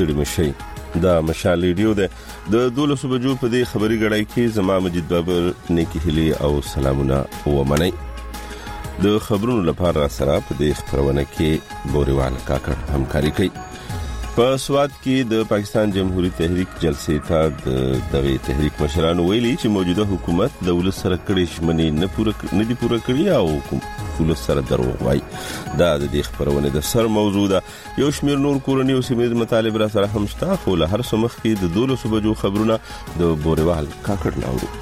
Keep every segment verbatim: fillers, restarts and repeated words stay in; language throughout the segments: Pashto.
ستړي مشي. دا مشال ریډیو ده د دولسو بجو په دې خبري غړای کې زما مجید بابر نیکی هلی او سلامونه ومنئ. د خبرونو لپاره سره په دې خبرونه کې بوريوال کاکړ همکاري کوي. په سواد کې د پاکستان جمهوریت تحریک جلسې ته د دغه تحریک مشرانو ویلي چې موجوده حکومت د ولس سره کړي شمنې نه پوره نه دي پوره کړی او ولس سره دروغ وایي. دا د دې خبرونه د سر موضوع ده. یو شمیر نور کورنی او سیمه مطالب را سره هم شته، خو له هر څه مخکې د دولسو بجو خبرونه د بوريوال کاکړ ناوړو.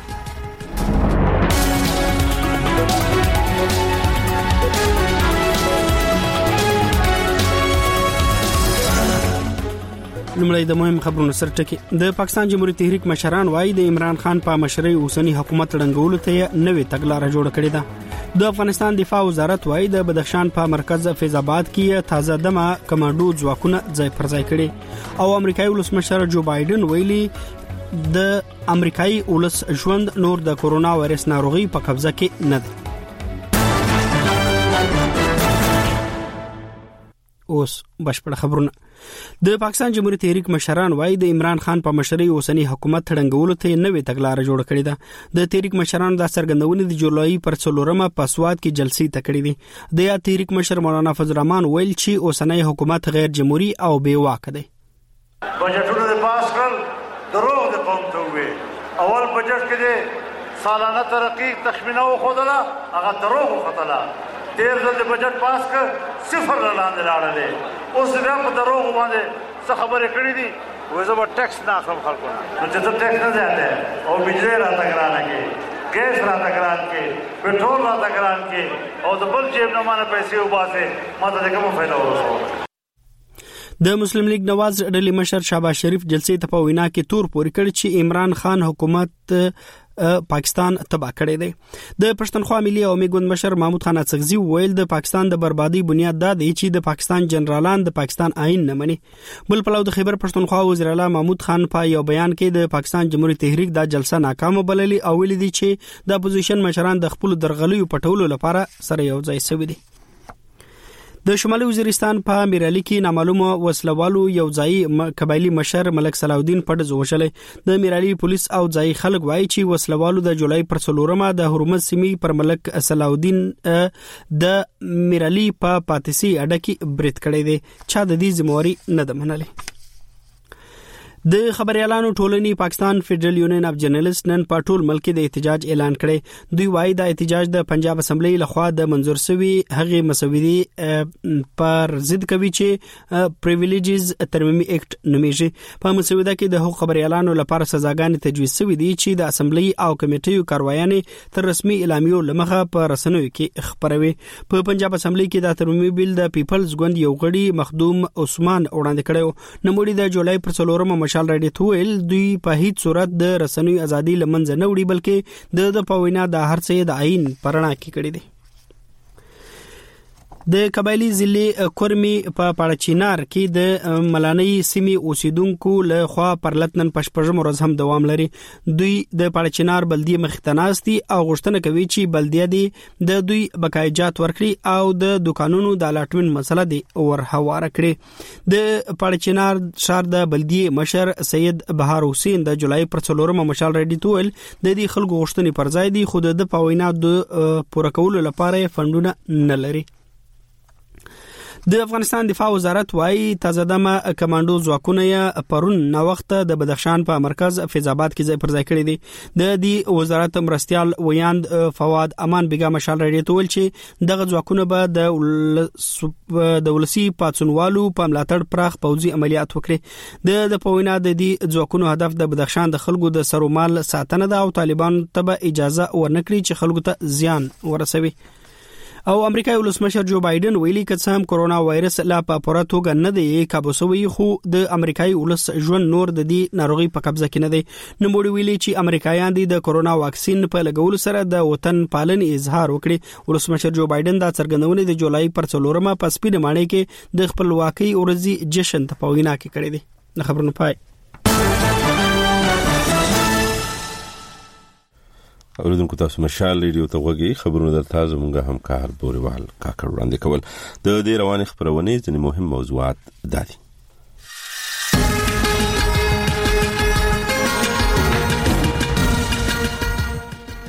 لمړی د مهم خبرونو سر ټکی. د پاکستان جمهوریت تحریک مشران وايي د عمران خان په مشرۍ اوسنی حکومت ړنګولو ته نوې تګلارې جوړه کړې ده. د افغانستان دفاع وزارت وايي د بدخشان په مرکز فیض آباد کې تازه دمه کمانډو ځواکونه ځای پر ځای کړي او امریکایي ولسمشر جو بایدن ویلي د امریکایي ولس ژوند نور د کورونا وایرس ناروغي په قبضه کې نه دی. اوس بشپړ خبرونه. د پاکستان جمهوریت تحریک مشران وايي د عمران خان په مشرۍ اوسنی حکومت ړنګولو ته نوې تګلارې جوړه کړې ده. د تحریک مشرانو د څرګندونې د جولای پر څلورمه په سواد کې جلسې تکړې دي. د یا تحریک مشر مولانا فضل الرحمن ویل چې اوسنی حکومت غیر جمهوریت او بې واک دی. بجټونه د پاس کړل دروغ د قوم ته وې. اول بجټ کې د سالانه ترقی تخمینه وخدله هغه دروغ وخدله. تیر ځل د بجټ پاس کړ صفر لاندې لاړلې. اوس بیا په دروغ باندې څه خبرې کړې دي وې زه به ټیکس نه اخلم خلکو نه. نو چې ته ټیکس نه زیاته او بجلی راته ګرانه کې ګیس راته ګران کې پټرول راته ګران کې او د بل جیب نه مانه پیسې وباسې ما ته کومه فایده ورسوله. د مسلم لیگ نواز ډلې مشر شهباز شریف جلسې ته په وینا کې تور پورې کړ چې عمران خان حکومت پاکستان تباہ کړی دی. د پښتونخوا ملي او میګوند مشر محمود خان اڅکزي ویل د پاکستان د بربادي بنیاد دا دی چې د پاکستان جنرالان د پاکستان آئین نه مني. بل پلو د خیبر پښتونخوا وزیر اعلی محمود خان په یو بیان کې د پاکستان جمهوریت تحریک دا جلسه ناکامه بللې او ویلي دي چې د اپوزیشن مشران د خپل درغلیو پټولو لپاره سره یو ځای شوي دي. د شمالي وزیرستان په میرالي کې نامعلومه وسلوالو یو ځای قبایلی مشر ملک صلاح الدین پټ وژلې. د میرالي پولیس او ځای خلک وایي چې وسلوالو د جولای پر څلورمه د هرمز سیمې پر ملک صلاح الدین د میرالي په پاتسي اډه کې برید کړی دی. چا د دې ذمہواری نه ده منلې. د خبريالانو ټولنې پاکستان فدرل یونین اف جرنالست نن په ټول ملک د احتجاج اعلان کړي. دوی وایي د احتجاج د پنجاب اسمبلی لخوا د منظور شوی هغه مسودي پر ضد کوي چې پریویلیجز ترمیمي اکټ نومیږي. په مسوده کې د حقوق خبريالانو لپاره سزاګانې تجویز شوې دي چې د اسمبلی او کمیټیو کاروایانې تر رسمي اعلامیو لمخه په رسنیو کې خبروي. په پنجاب اسمبلی کې د ترمیمي بیل د پیپلز ګوند یو غړي مخدوم عثمان وړاندې کړو. نوموړي د جولای پر څلورمه مشال راډیو تویل دوی په هیڅ صورت د رسنیو ازادي لمنځه نه وړي بلکې د د پوینا د هر څه د عین پرنا کې کړی دی. د قبایلی ضلع کورمی په پاړچینار کې د ملانۍ سیمې اوسیدونکو له خوا پرلتنن پشپژم ورځ هم دوام لري. دوی د پاړچینار بلدیه مختناس دي او غوښتنه کوي چې بلدیه دي د دوی بقایجات ورکړي او د دکانونو د الاټمنټ مسله دي ورهواره کړي. د پاړچینار شهر د بلدیه مشر سید بهار حسین د جولای پر څلورمه مشال راډیو تویل د دې خلکو غوښتنې پر ځای دي خو د پوینا د پوره کولو لپاره فندونه نه لري. د افغانستان دفاع وزارت وايي تازه دمه کمانډو ځواکونه یې پرون نو وخت د بدخشان په مرکز فیض آباد کې ځای پر ځای کړی دي. د دې وزارت مرستيال ویاند فواد امان بیگا مشال راډیو ته ویل چې دغه ځواکونه به د دولسي پاتسونوالو په ملاتړ پراخ پوځي عملیات وکړي. د د پوینا د دې ځواکونو هدف د بدخشان د خلکو د سرومال ساتنه ده او طالبان ته اجازه ورنکړي چې خلکو ته زیان ورسوي. او امریکایي ولسمشر جو بایدن ویلي چې سم کورونا وایرس لا په پوره توګه نه دی کابو شوی خو د امریکایي ولس ژوند نور د دې ناروغي په قبضه کې نه دی. نو موږ ویلي چې امریکایان د کورونا واکسین په لګولو سره د وطن پالنې اظهار وکړي. ولسمشر جو بایدن دا څرګندونه د جولای پر څلورمه په سپینه ماڼۍ کې د خپلواکۍ ورځې جشن ته په وینا کې کړی دی. د خبرونو پای اوریدونکو تاسو مشال ریډیو ته وګورئ. خبرونه درته زموږه همکار بوريوال کاکړ وړاندې کول. د دې روانې خبرونه ځینې مهم موضوعات دي.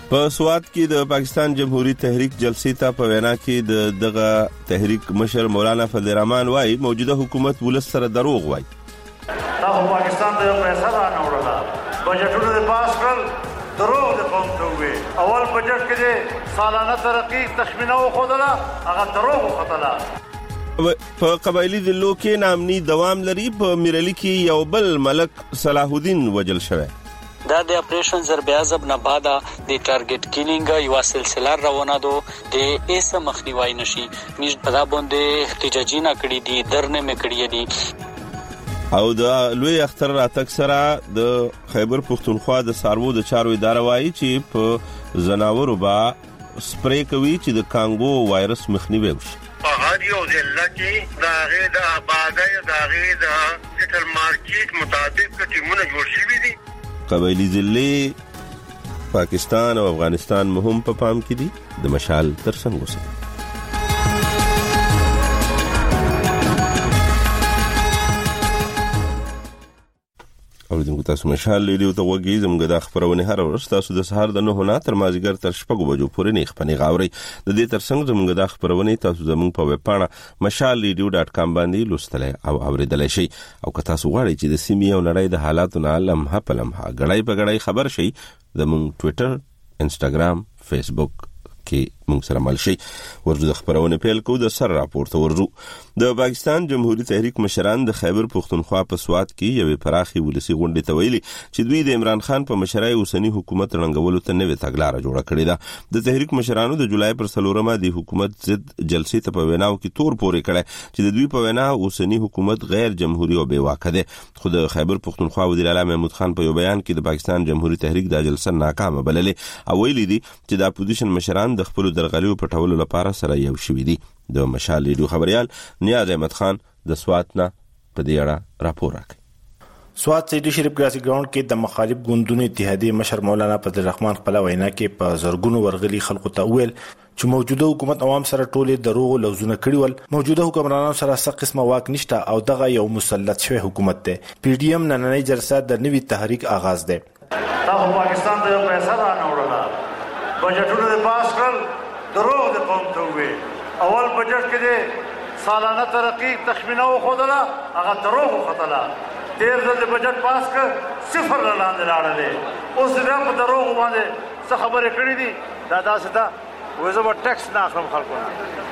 په سوات کې د پاکستان جمهوریت تحریک جلسې ته په وینا کې د دغه تحریک مشر مولانا فضل الرحمن وايي موجوده حکومت ولس سره دروغ وايي. دا پاکستان د پیسې نه وړلا بجټونه د پاس کړل دروغ د قوم ته وي. اول بجټ کې د سالانه ترقی تخمینه وخدله هغه دروغ وخدله. په قبایلی ضلعو کې نامني دوام لري. په میرلی کې یو بل ملک صلاح الدین وجل شوی. دا د اپریشن ضرب اعظم نه بعد د ټارګټ کیلینګ یو سلسله روانه ده د ایس مخنیوي نشي نش په باندې احتجاجي نه کړی دي درنه مې کړی دي. او د لوی اختر راتک سره د خیبر پختونخوا د سارو د چارو اداره وايي چې په زناورو با سپری کوي چې د کانګو وایرس مخنیوي وشي. په هر یو ضلع کې د هغه د آبادی د هغه د سټل مارکیټ مطابق ټیمونه جوړ شوي دي. قبایلی ضلع پاکستان او افغانستان مهم په پام کې دي. د مشال ترڅنګ اوسه اوریدونکو تاسو مشال لیدو ته وګورئ. زموږ د خبرونه هر ورځ تاسو د سهار د نه نه تر مازیګر تر شپږ بجو پورې نه خپنی غاوري. د دې ترڅنګ زموږ د خبرونه تاسو زموږ په ویب پاڼه مشال لیدو ډاټ کام باندې لوستلای او اوریدلای شئ. او که تاسو غواړئ چې د سیمې او نړۍ د حالاتو نه لمحه په لمحه غړای په غړای خبر شئ زموږ ټوئیټر، انسټاګرام، فیسبوک کې موږ سره مل شي. ورته د خبرونه پیل کو د سر راپورته ورزو. د پاکستان جمهوریت تحریک مشران د خیبر پختونخوا په سوات کې یوې پراخي ولسی غونډې ته ویلي چې دوی د عمران خان په مشرۍ اوسنی حکومت رنګولو ته نوې تګلارې جوړه کړې ده. د تحریک مشرانو د جولای پر څلورمه د حکومت ضد جلسې ته په ویناو کې تور پورې کړه چې د دوی په وینا اوسنی حکومت غیر جمهوریت او بې واکه ده. خو د خیبر پختونخوا وزیر اعلی محمود خان په یو بیان کې د پاکستان جمهوریت تحریک د جلسه ناکامه بللې او ویلي دي چې د اپوزیشن مشران د خپل درغلیو پټولو لپاره سره یو شوي دي. د مشال لیدو خبريال نیاز احمد خان د سوات نه په دې اړه راپور راکړي. سوات سیدی شریف ګراسي ګراوند کې د مخالف ګوندونو اتحادیې مشر مولانا فضل الرحمن خپل وینا کې په زرګونو ورغلي خلکو ته ویل چې موجوده حکومت عوام سره ټولې دروغ لوزونه کړی ول. موجوده حکمرانانو سره څه قسمه واک نشته او دغه یو مسلط شوی حکومت دی. پی ډی ایم نننۍ جلسه د نوي تحریک آغاز دی. دا پاکستان د پیسې نه وړلا بجټونه د پاس کړل دروغ د قوم ته وي. اول بجټ کې د سالانه ترقی تخمینه وخدله هغه دروغ وخدله. تیر ځل د بجټ پاس کړ صفر لاندې لاړلې. اوس بیا په دروغ باندې څه خبرې کړې دي. دا داسې ده وایي زه به ټیکس نه اخلم خلکو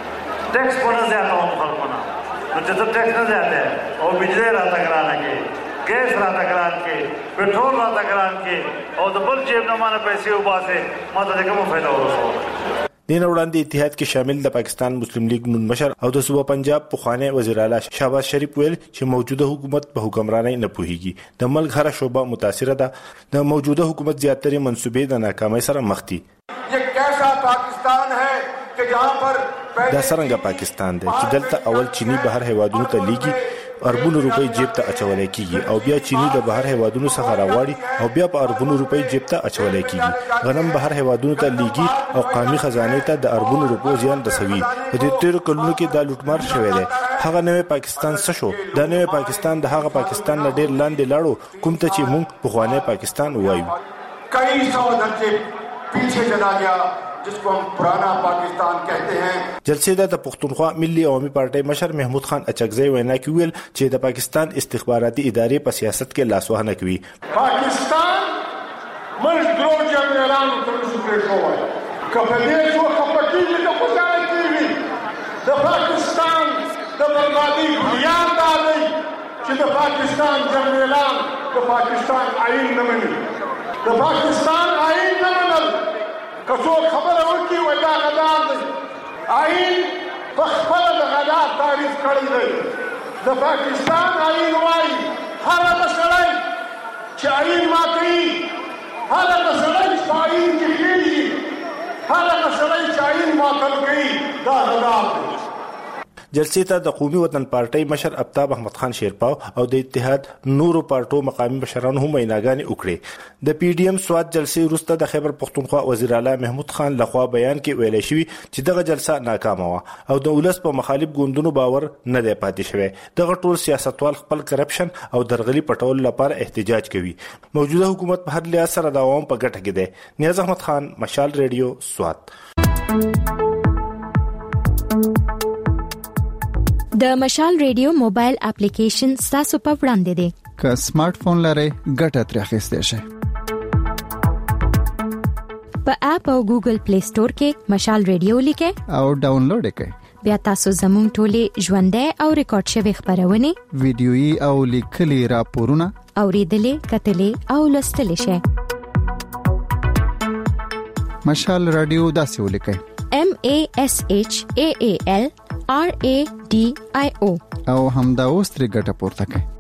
نه ټیکس به نه زیاتوم خلکو نه. نو چې ته ټیکس نه زیاتې او بجلی راته ګرانه کې ګیس راته ګران کې پټرول راته ګران کې او د بل جیب نه مانه پیسې وباسې ما ته د کومه فایده ورسوله. دین وړاندې اتحاد کې شامل د پاکستان مسلم لیگ نون مشر او د صوبه پنجاب پخوانی وزیر اعلی شهباز شریف ویل چې موجوده حکومت په حکمرانۍ نه پوهیږي. د ملک هر شعبه متاثره ده. د موجوده حکومت زیاتره منسوبې د ناکامۍ سره مخ دي. یہ کیسا پاکستان ہے کہ جہاں پر دا څنګه پاکستان دی چې دلته اول چینی بهر هیوادونو ته لیږي اربونو روپۍ جیب ته اچولای کیږي او بیا چینی د بهر هیوادونو څخه راوړي او بیا په اربونو روپۍ جیب ته اچولای کیږي. غنم بهر هیوادونو ته لیږي او قومي خزانه ته د اربونو روپو زیان رسوي. په دې تیر کلونو کې دا لوټمار شوی دی. هغه نوې پاکستان څه شو؟ دا نوې پاکستان د هغه پاکستان نه ډیر لاندې لاړو کوم ته چې موږ پخوانی پاکستان وایو. کئی سو درجے پیچھے چلا گیا جس کو ہم پرانا پاکستان کہتے ہیں. جلسې د پښتونخوا ملي عوامي پارټۍ مشر محمود خان اچکزی وینا کې ویل چې د پاکستان استخباراتي ادارې په سیاست کې لاسوهنه کوي. پاکستان ملک ګرو جنرالانو تر څو شوی کپدې شو خپکیږي د خوشاله کیږي. د پاکستان د بربادي بنیاد دا دی چې د پاکستان جنرالان د پاکستان آئین نه مني. د پاکستان آئین نه منل کڅو خبره وکي وای دا غدار دی. آئین په خپل د غدار تعریف کړی دی. د پاکستان آئین وای هر هغه سړی چې آئین ماتوي هر هغه سړی چې آئین کې کېږي هر هغه سړی چې آئین ماتل کوي دا غدار دی. جلسې ته د قومي وطن پارټۍ مشر افتاب احمد خان شیرپاو او د اتحاد نورو پارټو مقامي مشرانو هم ویناګانې وکړې. د پی ډی ایم سواد جلسې وروسته د خیبر پختونخوا وزیر اعلی محمود خان لخوا بیان کې ویل شوی چې دغه جلسه ناکامه وه او د ولس په مخالف ګوندونو باور نه دی پاتې شوی. دغه ټول سیاستوال خپل کرپشن او درغلي پټول لپاره احتجاج کوي. موجوده حکومت په هر لحاظ سره د عوام په ګټه کې دی. نیاز احمد خان، مشال ریډیو، سوات. د مشال ریډیو موبایل اپلیکیشن تاسو په وړاندې دی. که سمارټ فون لرئ ګټه ترې اخیستئ شئ. په اپ او ګوګل پلی سٹور کې مشال ریډیو لیکئ او ډاونلوډ کړئ. بیا تاسو زموږ ټولې ژوندۍ او ریکارډ شوی خبرونه، ویډیويي او لیکلي راپورونه اوریدلې، کتلې او لوستلې شئ. مشال رادیو داسې ولیکئ: M A S H A A L R A D I O او همدا اوس ترې ګټه پورته کړئ.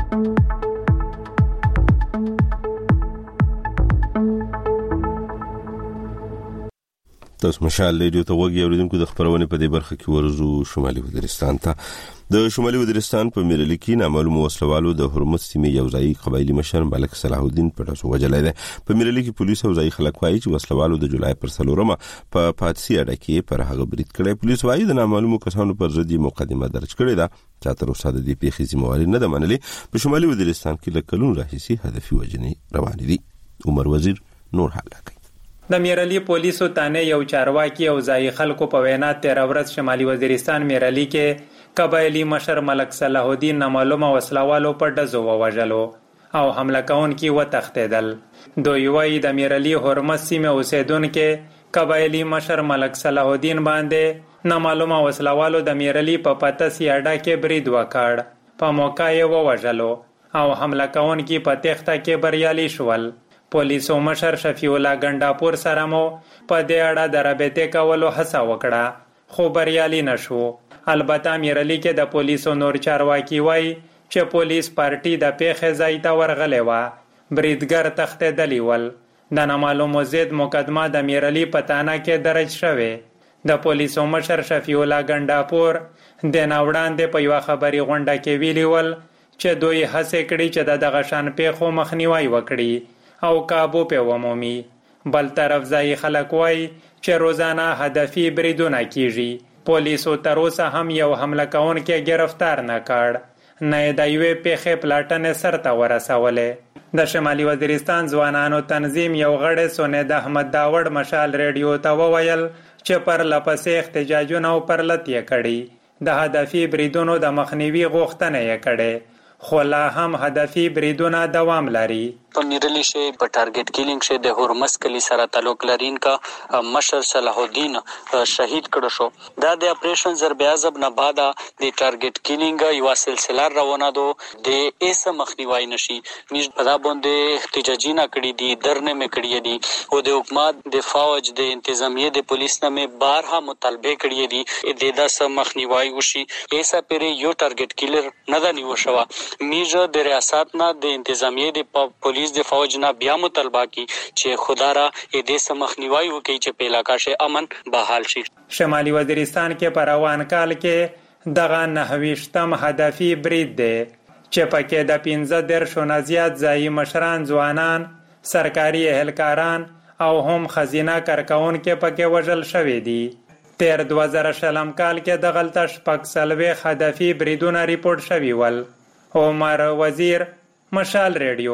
تاسو مشال ریډیو ته وګورئ. اوریدونکو د خبرونه په دې برخه کې ورزو شمالي وزیرستان ته. د شمالي وزیرستان په میرلی کې نامعلوم وسلوالو د هرمز سیمې یو ځای قبایلی مشر ملک صلاح الدین په تاسو وجلای دی. په میرلی کې پولیس او ځای خلک وایي چې وسلوالو د جولای پر څلورمه په پاتسي اډه کې پر هغه برید کړی. پولیس وایي د نامعلومو کسانو پر ضد مقدمه درج کړې ده چې تر اوسه د دې پیښې ذمہواری نه ده منلې. په شمالي وزیرستان کې له کلونو راهیسي هدفي وجنې روان دي. عمر وزیر نور حال کوي. د میرلی پولیسو تانه یو چارواکي او ځای خلکو په وینا تیر ورځ شمالي وزیرستان میرلی کې قبایلی مشر ملک صلاح الدین نامعلومه وسلوالو په ډزو ووژلو او حمله کوونکي وتښتېدل. دوی وایي د میرلی هرمز سیمې اوسیدونکو قبایلی مشر ملک صلاح الدین باندې نامعلومه وسلوالو د میرلی په پاتسي اډه کې برید وکړ. په موقع یې ووژلو او حمله کوونکي په تېښته کې بریالي شول. پولیسو مشر شفیع الله ګنډاپور سره مو په دې اړه د رابطې کولو هڅه وکړه خو بریالي نشو. البته میرلی کې د پولیسو نور چارواکي وایي چې پولیس پارټي د پیښې ځای ته ورغلې وه. بریدګر تښتېدلي ول. د نامعلومو ضد مقدمه د میرلی په تانه کې درج شوې. د پولیسو مشر شفیع الله ګنډاپور د ناوړاندې په یوه خبري غونډه کې ویلي ول چې دوی هڅې کړي چې د دغه شان پیښو مخنیوی وکړي او کابو په ومومي. بل طرف ځای خلک وایي چې روزانه هدفي بریدونه کیږي. پولیسو تر اوسه هم یو حمله کوونکی گرفتار نه کړ، نه د یوې پیښې پلاټنې سرته ورسولې. د شمالي وزیرستان ځوانانو تنظیم یو غړی سونید احمد داوړ مشال ریډیو ته وویل چې پر لپسې احتجاجونه او پرلت یې کړي. د هدفي بریدونو د مخنیوي غوښتنه یې کړې خو لا هم هدفي بریدونه دوام لري. په میرلی شي په ټارګټ کیلینګ شي د هرمز کلی سره تعلق لرین کا مشر صلاح الدین شهید کړو شو. دا د اپریشن ضرب عذاب نه بعد د ټارګټ کیلینګ یو سلسله روانه دو د ایس مخنیوي نشي. میش په دا باندې احتجاجي نه کړی دي، درنه مې کړی دي او د حکومت د فوج د انتظامیه د پولیس نه مې بارها مطالبه کړی دي د داسه مخنیوي وشي. ایسا پرې یو ټارګټ کیلر نه دا نیو شو. میج د ریاست نه د انتظامیه د پولیس د فوج نه بیا مطالبه کی چې خدارا دې سمخنیوي وکړي چې په علاقې شي امن بحال شي. شمالي وزیرستان کې په روان کال کې دغه نهویشتم هدفي برید دی چې پکې د پنځه درشو نه زیات ځایي مشران، ځوانان، سرکاري اهلکاران او هم خزینه کارکونکو پکې وژل شوي دي. تیر دوه زره شلم کال کې د غلطه شپږ څلوېښت هدفي بریدونه ریپورټ شوي ول. عمر وزیر، مشال ریډیو،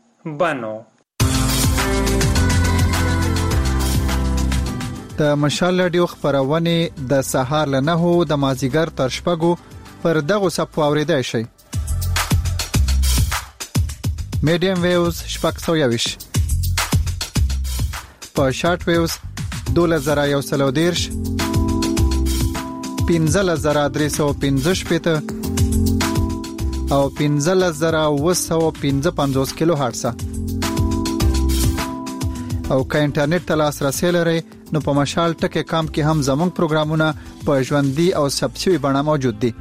بنو. د مشال ریډیو خبرونه د سهار له نهو د مازیګر تر شپږو پر دغه صفو اوریدای شي. میډیم ویوز شپږ سوه یویش، په شارټ ویوز دوله زره یو سل او دیرش، پنځه زره درې سوه پنځه شپېته او پنځه زره اوه سوه پنځه پنځوس کیلو هرتز. او که انټرنیټ ته لاسرسی لرئ نو په مشال ټکی کام کې هم زموږ پروګرامونه په ژوندۍ او ثبت شوي بڼه موجود دي.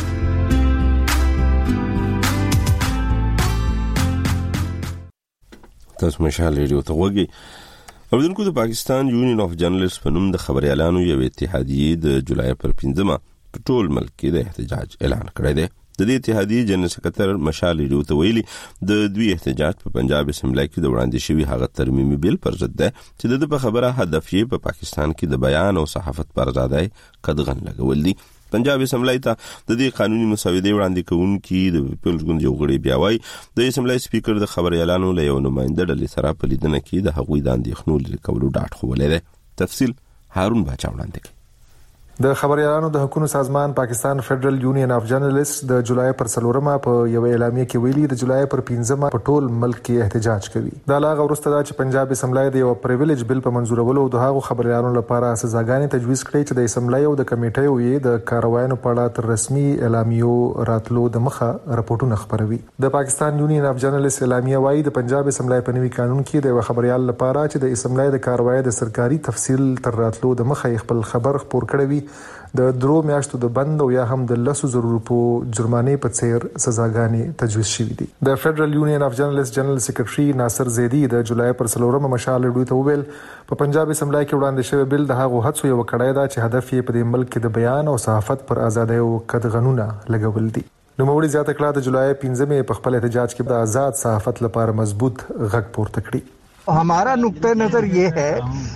تاسو مشال ریډیو ته وګورئ. اوریدونکو د پاکستان یونین اف جرنالست په نوم د خبريالانو یو اتحادیه د جولای پر پنځمه په ټول ملک کې د احتجاج اعلان کړی دی. د دې اتحادیې جنرال سکرټر مشال ریډیو ته ویلي د دوی احتجاج په پنجاب اسمبلی کې د وړاندې شوی هغه ترمیمي بیل پر ضد ده چې د په خبره هدف یې په پاکستان کې د بیان او صحافت پر آزادۍ قدغن لګول دي. پنجاب اسمبلی ته د دې قانوني مسودې وړاندې کوونکي د پیپلز ګوند یو غړي بیا وایي د اسمبلی سپیکر د خبر اعلانو له یو نماینده ډلې سره په لیدنه کې د هغوی د اندېښنو لرې کولو ډاډ ښوولی دی. تفصیل هارون باچا وړاندې کوي. د خبريالانو د حقوقو سازمان پاکستان فدرل یونین اف جرنالست د جولای پر څلورمه په یو اعلامیه کې ویلي د جولای پر پنځمه په ټول ملک کې احتجاج کوي. دا لاغه ورسته دا چې پنجاب اسمبلی د یو پریویلیج بل په منزورولو د هغو خبريالانو لپاره سزاګانې تجویز کړې چې د اسمبلی او د کمیټې یې د کاروایانو په اړه تر رسمي اعلامیو راتلو د مخه راپورټونه خبروي. د پاکستان یونین اف جرنالست اعلامیه وايي د پنجاب اسمبلی په نوي قانون کې د خبريال لپاره چې د اسمبلی د کاروای د سرکاري تفصیل تر راتلو د مخه خپل خبر خپور کړی د درو میاشتو د بند او یا هم د لسو زرو روپو جرمانې په څیر سزاګانې تجویز شوې دي. د فدرل یونین اف جرنالست جنرال سیکریټري ناصر زیدی د جولای پر څلورمه مشال ډوی ته ویل په پنجاب اسمبلی کې وړاندې شوی بل د هغو هڅو یو کړای دا چې هدف یې په دې ملک کې د بیان او صحافت پر آزادۍ او قدغنونه لګول دي. نو موږ زیاته کړه د جولای پنځمه په خپل احتجاج کې د آزاد صحافت لپاره مضبوط غږ پورته کړی. हमारा नुक्ता नजर ये है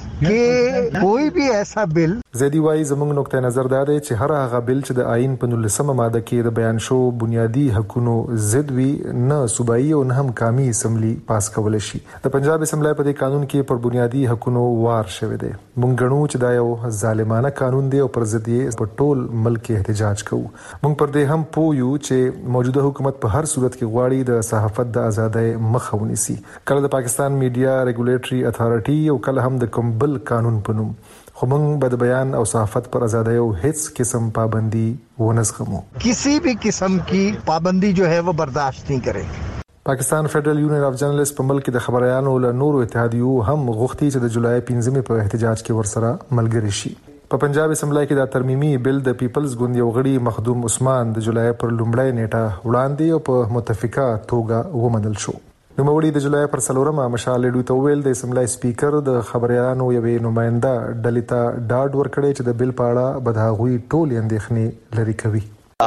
कि कोई भी ऐसा बिल زیدی وايي زموږ نقطه نظر دا دی چې هر هغه بل چې د آئین په نولسمه ماده کې د بیان شو بنیادی حقوقو ضد وي نه صوبایي او نه هم قومي اسمبلی پاس کول شي. د پنجاب اسمبلی په دې قانون کې پر بنیادی حقوقو وار شوی دی. موږ غنو چې دا یو ظالمانه قانون دی او پر ضد یې په ټول ملک احتجاج کوو. موږ پر دې هم پویو چې موجوده حکومت په هر صورت کې غواړي د صحافت د ازادۍ مخه ونیسي. کله د پاکستان میډیا ریګولیټري اتھارټي او کله هم د کوم بل قانون په نوم. خو موږ به د بیان او صحافت پر آزادۍ او هیڅ قسم پابندي ونه زغمو. کسی بھی قسم کی پابندی جو ہے وہ برداشت نہیں کریں. پاکستان فدرل یونین اف جرنالست په ملک د خبريالانو له نورو اتحادیو هم غوښتي چې د جولای پنځمه په احتجاج کې ورسره ملګری شي. په پنجاب اسمبلی کې د ترمیمي بل د پیپلز ګوند یو غړي مخدوم عثمان د جولای پر لومړی نیټه وړاندې او په متفقه توګه ومنل شو. نو موړي د جولای پر څلورمه مشال ډوی ته ویل د اسمبلی سپیکر د خبريالانو یوې نماینده ډلې ته ډاډ ورکړي چې د بل په اړه بدهغوی ټول اندېښنې لري کوي.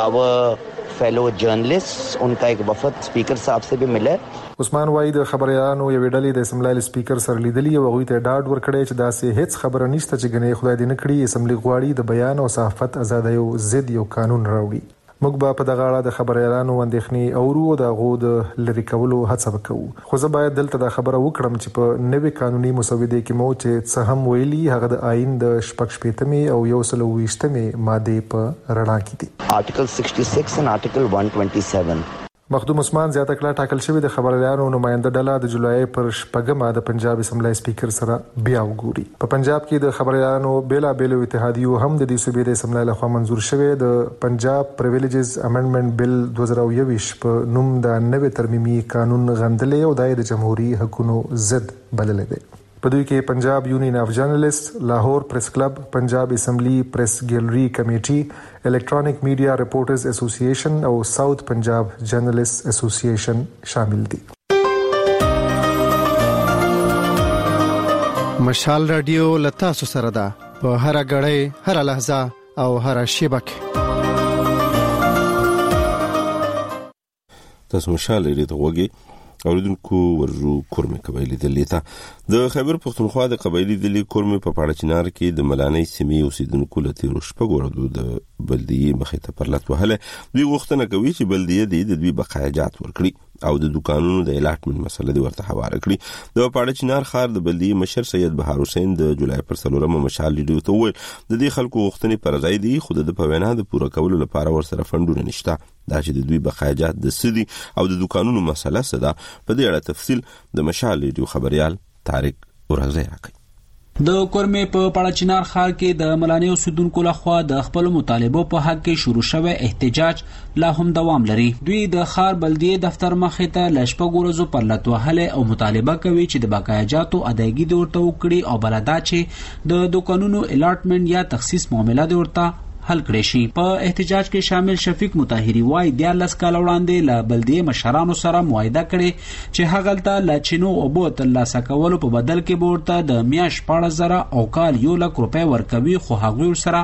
our fellow journalists उनका एक वफद स्पीकर साहब से भी मिला. عثمان وايي د خبريالانو یوې ډلې د اسمبلی سپیکر سره لیدلی او هغوی ته ډاډ ورکړي چې داسې هیڅ خبره نشته چې ګنې خدای دې نه کړي اسمبلی غواړي د بیان او صحافت ازادۍ او ضد یو قانون راوړي. موږ به په دغه اړه د خبريالانو اندېښنې اورو او د هغو د لرې کولو هڅه وکړو. خو زه باید دلته دا خبره وکړم چې په نوې قانوني مسودې کې مو چې څه هم ویلي هغه د آئین د شپږ شپېتمې او یو سل او ویشتمې مادې په رڼا کې دي. Article sixty-six and Article one twenty-seven. مخدوم عثمان زیاته کړه ټاکل شوی د خبريالانو نماینده ډله د جولای پر شپږمه د پنجاب اسمبلی سپیکر سره بیا وګوري. په پنجاب کې د خبريالانو بیلا بیل اتحادیو هم د دې صوبې د اسمبلی لخوا منزور شوی د پنجاب پریویلیجز امندمنت بل دوه زره یوویشت په نوم د نوې ترمیمي قانون غندلې او د جمهوریت حقوقو ضد بللې ده. په دوی کې پنجاب یونین اف جرنالست، لاهور پریس کلب، پنجاب اسمبلی پریس ګیلری کمیټي، الکترونیک میډیا ریپورټرز اسوسییشن او ساوث پنجاب جرنالست اسوسییشن شامل دي. مشال رادیو لتا سره ده په هر غړې هر لحظه او هر شبکه. تاسو مشال لري ته وګي اوریدونکو ورجو کورمه قبایلی دلی ته د خیبر پختونخوا د قبایلی دلی کورمه په پاړه چنار کې د ملانۍ سیمې اوسیدونکو له تیر شپږ ورځو د بلدیه مخې ته پرلط وهله. دوی غوښتنه کوي چې بلدیه د دوی بقایجات ورکړي او د دکانونو د الاټمنټ مسله دی ورته حواله کړي. د پاړه چنار خار د بلدیه مشر سید بهار حسین د جولای پر څلورمه مشال لیدو ته ویل د دې خلکو غوښتنې پر ځای دي خو د په وینا د پوره کولو لپاره ورسره فندونه نشته. دا چې د دوی بقایجات د سدي او د دکانونو مسله سده په دې اړه تفصیل د مشال لیدو خبريال طارق ورغزی راکړي. د کورمه په پاړچینار ښار کې د ملانۍ اوسیدونکو لخوا د خپل مطالبو په حق کې شروع شوی احتجاج لا هم دوام لري. دوی د ښار بلدیه دفتر مخې ته ل شپږ ورځو پرلط وهله او مطالبه کوي چې د بقایجاتو ادایګي د ورته وکړي او بلدا چې د دکانونو الاټمنټ یا تخصیص معاملې د ورته حل کړی شي. په احتجاج کې شامل شفیق مطهری وايي د لاس کال وړاندې ل بلدیه مشرانو سره معاهده کړي چې هغلته ل چینو او بوت ترلاسه کولو په بدل کې ورته د میاش پاړه زره او کال یو لک روپۍ ورکوي خو هغوی سره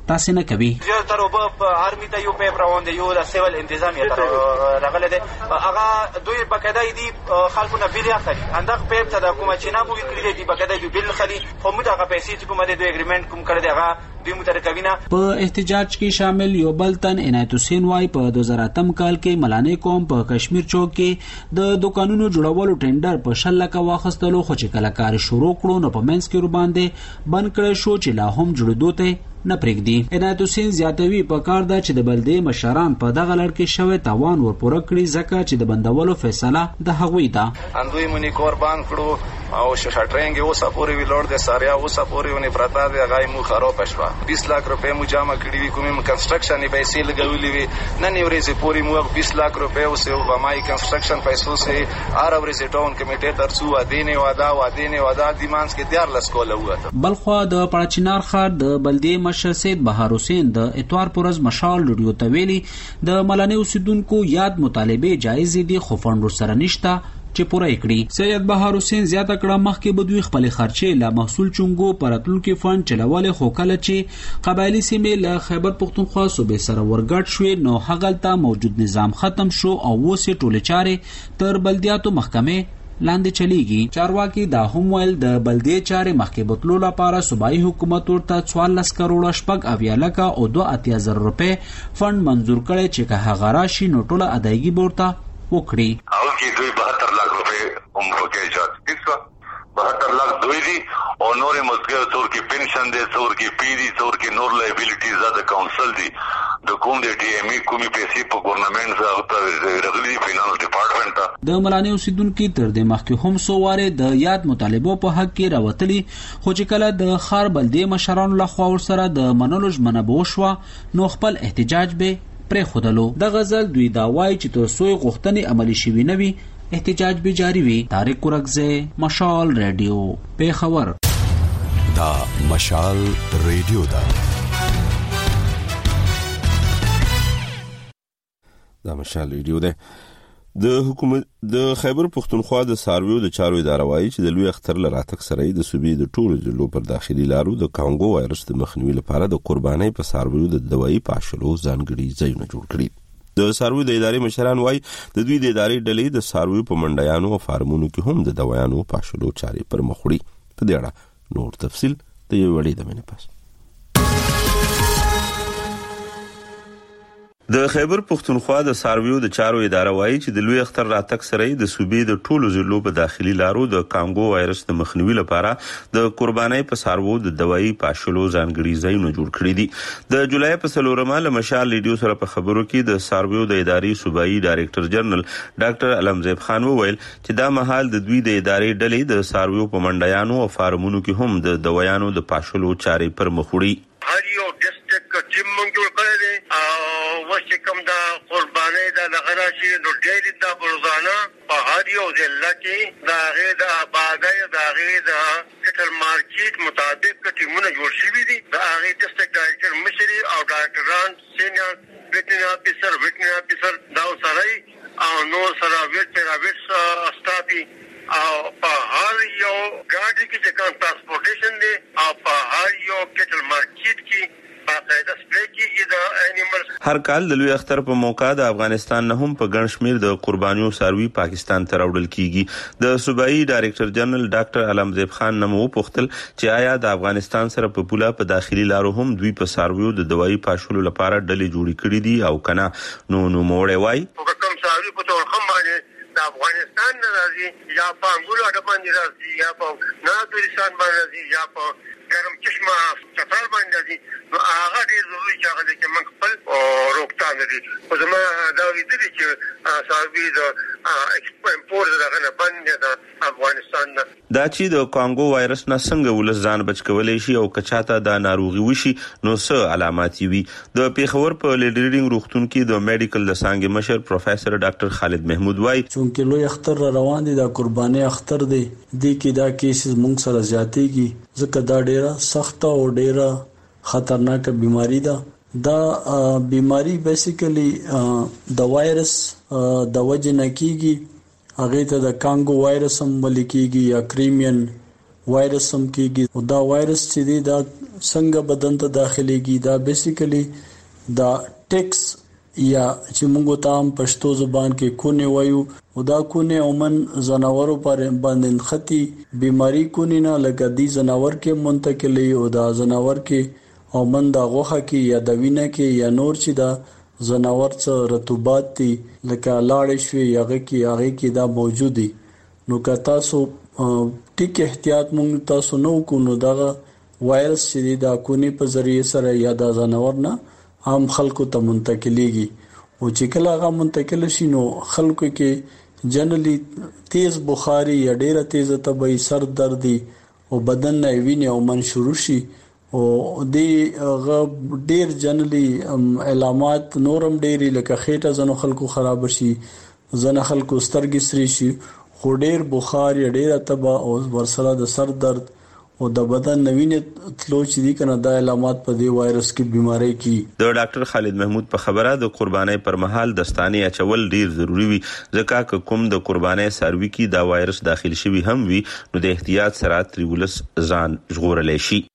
تاسو نه کوي. زه تر په آرمي ته یو پیپ روان دی، یو د سیول انتظامیه تر راغله ده، هغه دوی بقاعده دي خلکو نه بیل اخلي، اندغه پیپ ته د کومه چې نه مو کړی دي بقاعده دي بیل خالي، خو موږ هغه پیسې چې کومه د اګریمنت کوم کړی دی هغه دوی مترکوینه. په احتجاج کې شامل یو بل تن عنایت حسین وای په دو هزار اتم کال کې ملانه قوم په کشمیر چوک کې د دکانونو جوړولو ټینډر په شل لک واخستلو، خو چې کله کار شروع کړو نو په منځ کې ور باندې بند کړی شو چې لا هم جوړېدو ته نه پرېږدي. عنایت حسین زیاتوي په کار ده چې د بلدې مشران په دغه لړ کې شوی تاوان ورپوره کړي، ځکه چې د بندولو فیصله د هغوی ده. اندوی مونږ قربان کړو او شټرنګ یو سپوري ویلوړ د ساریا او سپوري ونی پرتا دی غای مو خراب شوا بیس لک روپے مو جمع کړی وی کومه کنسټرکشن یې پیسې لګولې وی نن یو ریزه پوری مو بیس لک روپے او سه او مای کنسټرکشن پیسو سه ار اور ریزه ټاون کمیټه ترڅو ادینه وادا وادینه وادا دیمانس کې دیار لس کوله وته. بلخوا د پړچینار ښار د بلدې مشر سید بهار حسین د اتوار پرز مشال لډیو تویلی د ملانه اوسیدونکو یاد مطالبه جایز دي، خو فند سره نشته چې پوره کړي. سید بهار حسین زیاته کړه مخکې بدوی خپل خرچه لا محصول چونګو پراتل کې فند چلواله، خو کله چې قبایلی سیمه له خیبر پختونخوا صوبې سره ورګټ شوې نو هغلته موجود نظام ختم شو او وسه ټوله چارې تر بلدیاتو محکمه لاندې چلیږي. چارواکي دا هم ویل د بلدیه چارې مخکې بتلو لپاره صوبایي حکومت ورته څوارلس کروڑه شپږ اویا لکه او دوه اتیا زره روپۍ فند منظور کړي چې که هغه راشي نو ټوله ادایګي ورته وکړي. او کې دوی بهتر لک روپۍ هم پکې ایجاد کړي، بهتر لک دوی دي او نور مسګر څور کې پنشن دي، څور کې پی دي، څور کې نور لایبیلیټیز د کونسل دي، د کوم د ټي ایم ای کومي پیسې په ګورنمنت سره رغلي فینانس ډپارټمنټ ته. د ملانه اوسیدونکو تر دې مخکې هم سوواره د یاد مطالبو په حق کې راوتلي، خو چې کله د خار بلدې مشرانو لخوا ورسره د منلو ژمنه بوشوه نو خپل احتجاج به پرې خودلو. د غزل دوی دا وایي چې تر څو غوښتنې عملي شوي نه وي احتجاج به جاری وي. طارق قرغزه، مشال ریډیو، پیښور. دا مشال ریډیو دا دا مشال ریډیو ده. د حکومت د خیبر پختونخوا د سارویو د چارو اداره وايي چې د لوی اختر لراتک سره د صوبې د ټولو ضلعو پر داخلي لارو د کانګو وایرس د مخنیوي لپاره د قربانۍ په سارویو د دوايي پاشلو ځانګړي ځایونه جوړ کړي. د سارویو د ادارې مشران وايي د دوی د ادارې ډلې د سارویو په منډیانو او فارمونو کې هم د دوايانو پاشلو چارې پر مخ وړي. په دې اړه نور تفصیل د یو وړي د منې پاس. د خیبر پختونخوا د سارویو د چارو اداره وايي چې د لوی اختر راتک سره د صوبې د ټولو ضلعو په داخلي لارو د کانګو وایرس د مخنیوي لپاره د قربانۍ په سارویو د دوايي پاشلو ځانګړي ځایونه جوړ کړي دي. د جولای په څلورمه له مشال ریډیو سره په خبرو کې د سارویو د ادارې صوبایي ډایریکټر جنرال ډاکټر علمزیب خان وویل چې دا مهال د دوی د ادارې ډلې د سارویو په منډیانو او فارمونو کې هم د دوايانو د پاشلو چارې پر مخ وړي. هر یو ډیسټریکټ ټیم موږ جوړ کړی دی او واسه کوم دا قربانۍ دا لغرا شي نو ډېری دا روزانه په هر یو ضلع کې دا غي دا باغای دا غي دا کټل مارکیټ مطابق ټیمونه جوړ شوي دي. دا غي ډیسټریکټ ډایریکټر مشري او ډاکټران سینیئر ویټرینری افیسر ویټرینری افیسر دا سره او نو سره ویټرینری سټافي او په هر یو ګاډي کې چې کوم ټرانسپورټیشن دی او په هر یو کټل مارکیټ کې باقاعده سپری کې دا انیملز. هر کال د لوی اختر په موقع د افغانستان نه هم په ګڼ شمیر د قربانیو ساروي پاکستان ته راوړل کیږي. د صوبایي ډایریکټر جنرال ډاکټر علمزیب خان نمو پوښتل چې آیا د افغانستان سره په پوله په داخلي لارو هم دوی په سارویو د دوايي پاشلو لپاره ډلې جوړې کړې دي او کنه. نو نو موړې وای کوم ساروي په تور خم باندې د افغانستان راځي یا په انګولو د باندې راځي یا په نادرستان باندې راځي یا په ګرم چشمه چتر باندې راځي نو هغه ډېر ضروري چې هغه د موږ خپل روغتون دي. خو زما دا ویلي چې ساروي د ایکسپورټ دغه نه باندې د افغانستان نه دا چې د کانګو وایرس نه څنګه ولس ځان بچ کولای شي او کچاته د ناروغي وشي نو څه علامات وي. د پیښور په لیډرینګ روغتون کې د میډیکل د څنګه مشر پروفیسور ډاکټر خالد محمود وای چې لوی اختر روان دي د قرباني اختر دی د کې دا کیسز مونږ سره زیاتېږي ځکه دا ډیره سخت او ډیره خطرناک بیماری ده. دا بیماری بیسیکلی د وایرس د وجه نه کیږي، هغه ته د کانګو وایرس هم ویل کیږي یا کریمین وایرس هم کیږي او دا وایرس چې دی دا څنګه بدن ته داخليږي دا بیسیکلی دا ټیکس یا چې موږ ته هم پښتو زبان کې کونه وایو او دا کونه عموما زناورو پر باندې خطي بيماري کونه نه لکه دي زناور کې منتقلی او دا زناور کې عموما دا غوخه کې یا د وینه کې یا نور چې دا زناور څخه رطوبات دي لکه لاړې شوي هغه کې هغه کې دا موجود دي نو که تاسو ټیک احتیاط موږ تاسو نو کو نو دا وایرس چې دا کونه په ذریعہ سره یا دا زناور نه عام خلکو ته منتقلیږي او چې کله هغه منتقل شي نو خلکو کې جنرالي تیز بخاري یا ډیره تیز تبي سر درد او بدن نه ویني او من شروع شي او د هغه ډیر جنرالي علامات نورم ډیری لکه خېټه زنو خلکو خراب شي زنه خلکو سترګې سري شي خو ډیر بخار یا ډیره تبا او ورسره د سر درد او د بدن نوینه تلو چې دي کنه د علامات په دی وایرس کې بيمارۍ کې د ډاکټر خالد محمود په خبره د قربانۍ پر مهال دستاني اچول ډیر ضروری وي ځکه کوم د قربانۍ سروي کې دا وایرس داخل شوی هم وي نو د احتیاط سره تریولس ځان ژغورلای شي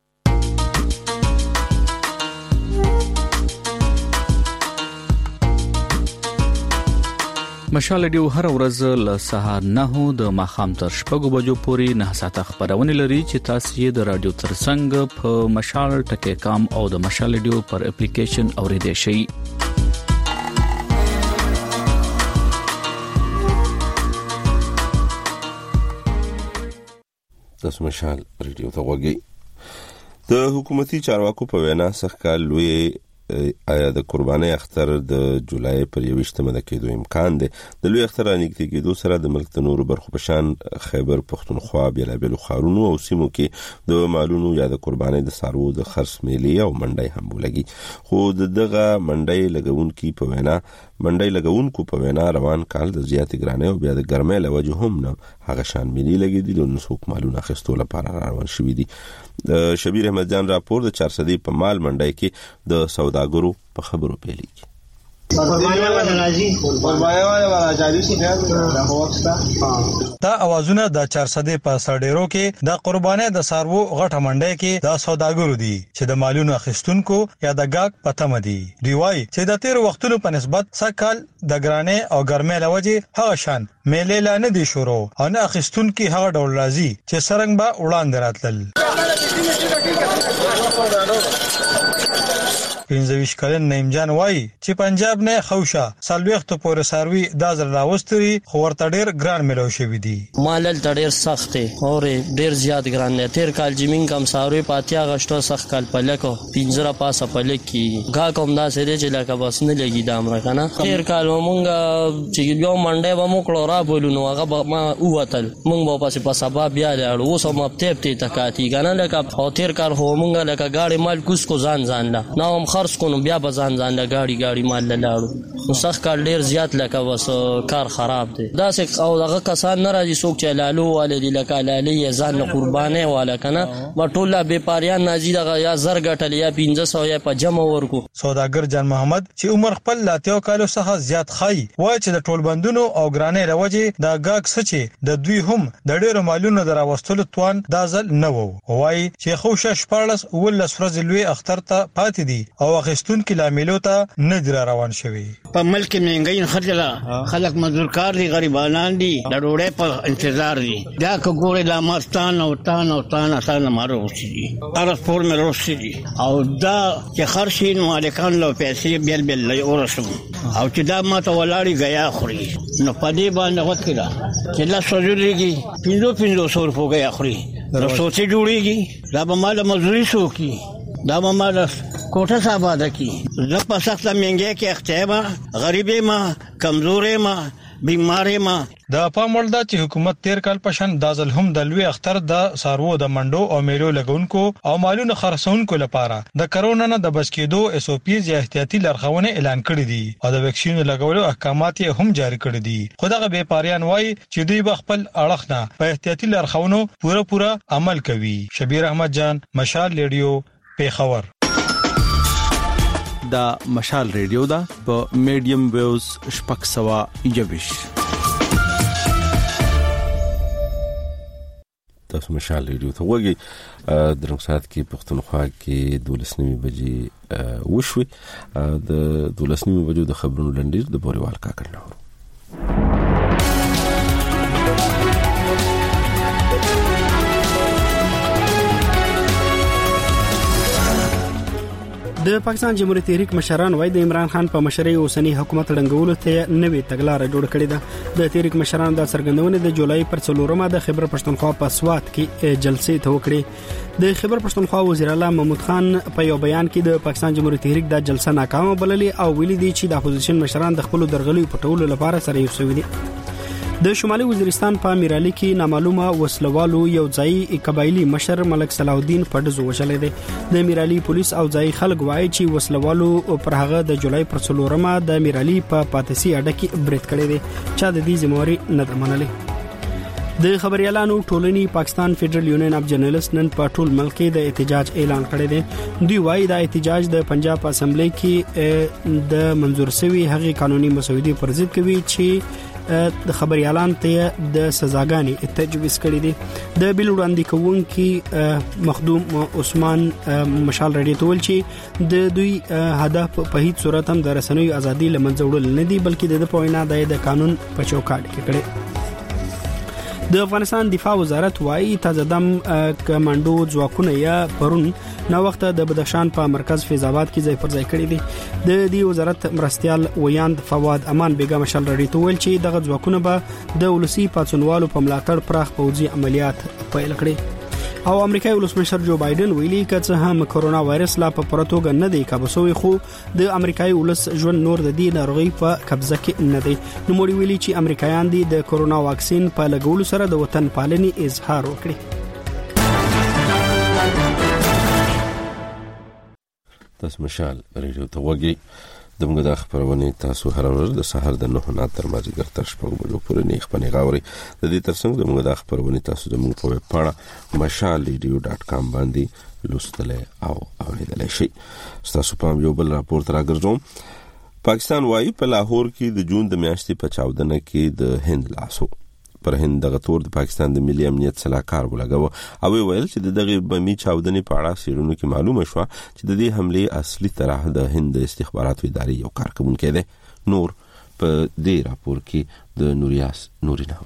مشال ډیو هر ورځ له سهار نه د ماخام تر شپږو بجو پورې نه ساعته خبرونه لري چې تاسو یې د رادیو ترڅنګ په مشال ټکی کام او د مشال ډیو پر اپلیکیشن اوریدئ شئ تاسو مشال ریډیو ته وګورئ د حکومتي چارواکو په وینا سخکال لوی آیا د قرباني اختر د جولای پر یوشتمه د کېدو امکان دی د لوی اختر نږدې کېدو سره د ملک د نورو برخو په شان خیبر پښتونخوا بیلابل خارونو او سیمو کې د مالونو یا د قرباني د سارو د خرڅ میلې او منډي هم ولګي خو دغه منډي لګونکو په وینا منډي لګونکو په وینا روان کال د زیات ګرانه او بیا د ګرمۍ لوجه هم نه هغه شان میلې لګي دي نو څوک مالونه خستو لپاره روان شوي دي د شبیر احمد جان راپور د چار صدې په مال منډي کې د سوداګرو په خبرو پیلېږي دا اوازونه د چار صدې په سړډیرو کې د قربانۍ د سارو غټه منډي کې د سوداګرو دي چې د مالونو اخیستونکو یا د گاګ پته مدي دی وای چې د تیر وختونو په نسبت سکل د ګرانه او ګرمۍ لوجه هغه شان میلې لا نه دي شروع او نه اخیستونکو هغه ډول راځي چې سرنګ به وړاندې راتلل پنځويش کلن نیم جان وای چې پنجاب نه خوشا سالوخت پورې ساروي د زر راوستري خو ورته ډیر ګران ملو شوی دی مالل ډیر سخت او ډیر زیات ګران نه تیر کال جمین کم ساروي پاتیا غشتو سخت کال پلکو پنځره پاسه پلک کی غا کوم دا سره چې لکه بس نه لګی د امریکا نه تیر کال مونږ چې یو منډه و مو کړو را بولونو هغه ما اوتل مونږ په پاسه په سبب بیا لاړو اوس هم په ته تکاتی غنه لکه او تیر کال هو مونږ لکه گاډي مال کوس کو ځان ځان لا نو هم خرڅ کو بیا بزان ځان له گاډي گاډي مال لاړو نو سخت کار ډیر زیات لکه وس کار خراب دی دا څه او دغه کسان ناراضي څوک چې لالو والدي لکه لالي ځان قربانه والا کنه وټوله به پاریان نازي دغه یا زر غټل یا پنځه سو یا په جمع ورکو سوداګر جان محمد چې عمر خپل لاتیو کالو څخه زیات خای وای چې د ټول بندونو او ګرانې لوجه د گاګ سچې د دوی هم د ډیرو مالونو دراوستلو توان دازل نه وو وای چې خوشا شپارلس ولس ورځ لوی اختر ته پاتې دي او اخستون کې لاملو ته نه روان شوی په ملک مهنګي خلک خلک مزدورکار دي غریبانان دي د ډوړې په انتظار دي دا کوګورې د مستان او تان او تان اسانه مارو شي ارس پور مې روشي دي او دا چې خرشین مالکان له پیسې بیل بیل لې اورسو او چې دا ماته ولاړی غیا خوري نو پدې باندې وخت کړه چې لا سوجولېږي پینځو پینځو سو روپو غیا خوري نو سوچي جوړيږي دا به مال مزدوري شو کی دا به مال کوټه صاحب اده کی زه په سخت منګه کې اختیما غریبې ما کمزورې ما بیمارې ما د پامولدا چې حکومت تیر کال پشن دازل هم د لوی اختر د سارو د منډو او میلو لګونکو او مالونو خرڅونکو لپاره د کرونا نه د بچ کېدو اس او پیز یا احتیاطي لارښوونې اعلان کړې دي او د ویکسین لګولو احکامات هم جاری کړي دي خدغه به پاریان وای چې دوی خپل اړخ نه په احتیاطي لارښوونو پوره پوره عمل کوي شبیر احمد جان مشال ریډیو پیښور دا مشال ریډیو دا په میډیم ویوز شپږ سوه یوویشت تاسو مشال ریډیو ته وګورئ درنګ سات کې پښتونخوا کې دولسنیمه بجې وشوي د دولسنیمه بجو د خبرونو لنډیر د بوريوال کاکړ نه د پاکستان جمهوریت تحریک مشران وای د عمران خان په مشرۍ اوسنی حکومت ړنګولو ته نوې تګلارې جوړ کړې ده. د تحریک مشران د څرګندونې د جولای پر څلورمه د خیبر پښتونخوا په سوات کې جلسې ته وکړې. د خیبر پښتونخوا وزیر اعلی محمود خان په یو بیان کې د پاکستان جمهوریت تحریک د جلسه ناکامه بللې او ویلي دي چې د اپوزیشن مشران د خپل درغلیو پټولو لپاره سره یو شوي دي. د شمالي وزیرستان په میرالي کې نامعلومه وسلوالو یو ځای قبایلی مشر ملک صلاح الدین په دزو وشلې ده. د میرالي پولیس او ځای خلک وایي چې وسلوالو پر هغه د جولای پر څلورمه د میرالي په پاتسي اډه کې برید کړی دی چې د دې ذمہواری نه ده منلې. د خبريالانو ټولنې پاکستان فدرال یونین اف جرنالست نن په ټول ملک کې د احتجاج اعلان کړی دی. دوی وایي دا احتجاج د پنجاب اسمبلی کې د منظور شوی هغه قانوني مسودې پر ضد کوي چې د خبريالان ته د سزاګانې تجویز کړی دی. د بل وړاندې کوونکی مخدوم عثمان مشال رډي تول چې د دوی هدف په هیڅ صورت هم د رسنیو ازادي لمنځه وړل نه دی بلکې د پوینا د قانون په چوکاټ کې کړي. د افغانستان دفاع وزارت وايي تازه دم کمانډو ځواکونه یا پرون نو وخت د بدخشان په مرکز فیض آباد کې ځای پر ځای کړی دي. د دې وزارت مرستيال ویاند فواد امان بیگم مشال رډي تول چې دغه ځواکونه به د ولسی پاتونوالو په ملاتړ پراخ پوځي عملیات پیل کړي. او امریکایي ولسمشر جو بایدن ویلي چې هم کرونا وایرس لا په پروتوګ نه دی کابوسوي خو د امریکایي ولس ژوند نور د دې ناروغي په قبضه کې نه دی. نو موږ ویلي چې امریکایان دي د کرونا واکسین په لګولو سره د وطن پالنې اظهار وکړي. تاسو مشال ریډیو ته وګورئ. دموږ د خبرونه تاسو هر ورځ د سحر د نه نه تر مازیګر تر شپږ بجو پورې نه خبرونه غاوري. د دې ترڅنګ دموږ د خبرونه تاسو د موږ په پاڼه مشال ریډیو ډاټ کام باندې لوستل او اوریدل شي. تاسو په یو بل راپور تر راګرځوم. پاکستان وايي په لاهور کې د جون د میاشتې په چاودنه کې د هند لاسو پر هند دغه تور د پاکستان د ملي امنیت صلاحکار ولګاو او ویل چې دغه بمي چاودنې په اړه سیرونو کې معلومه شو چې د دې حمله اصلي طرح د هند استخباراتو ادارې یو کارکونکو دی. نور په دې راپور کې د نوریاس نورینه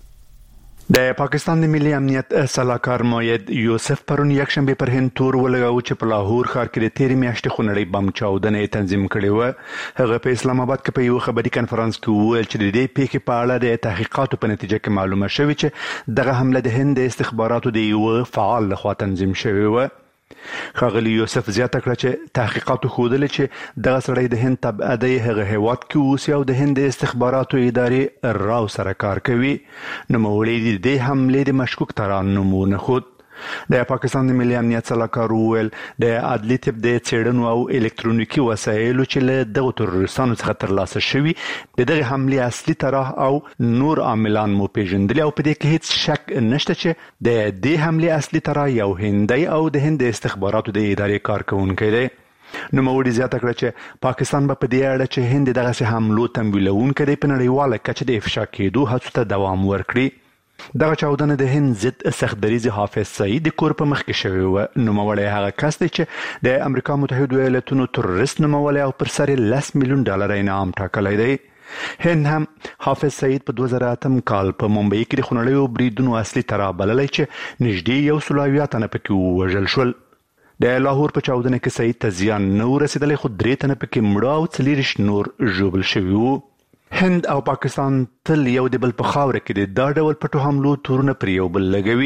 د پاکستان د ملي امنیت صلاحکار موید یوسف پرون یکشنبه پر هند تور ولګاو چې په لاهور ښار کې د تیرې میاشتې خونړۍ بم چاودنې تنظیم کړې و. هغه په اسلام آباد کې په یو خبري کانفرنس کې وویل چې د دې پیښې په اړه د تحقیقاتو په نتیجه کې معلومه شوې چې دغه حمله د هند استخباراتو د یو فعال لخوا تنظیم شوې و. ښاغلي یوسف زیاته کړه چې تحقیقاتو ښودل چې دغه سړی د هند تبعه دی هغه هیواد کې اوسي او د هند استخباراتو ادارې راو سره کار کوي. نوموړي د دې حملې د مشکوک تران نومونه خود. د پاکستان د ملي امنیت صلاحکار وویل د عدلي طب د څېړنو او الکترونیکي وسایلو چې له دغو تروریستانو څخه ترلاسه شوي د دغه حملې اصلي طرح او نور عاملان مو پیژندلي او په دې کې هیڅ شک نشته چې د دې حملې اصلي طرح یو هندی او د هند استخباراتو د ادارې کارکونکی دی. نوموړي زیاته کړه چې پاکستان به په دې اړه چې هند دغسې حملو تمویلونکی دی په نړیواله کچه د افشا کېدو هڅو ته دوام ورکړي. دغه چاودنه د هند ضد سختدریز حافظ سعید د کور په مخ کې شوی و. نوموړی هغه کس دی چې د امریکا متحده ایالاتونو تروریست نومولی او پر سر یې لس میلیون ډالر انعام ټاکلی دی. هند هم حافظ سعید په دوه زره اتم کال په ممبئی کې د خونړیو بریدونو اصلي طرح بللی چې نږدې یو سل اویا تنه پکې ووژل شول. د لاهور په چاودنه کې سعید ته زیان نه ورسېدلی خو درې تنه پکې مړه او څلېرویشت نور ژوبل شوي وو. هند او پاکستان تل یو د بل په خاوره کې د دا ډول پټو حملو تورونه پر یو بل لګوي.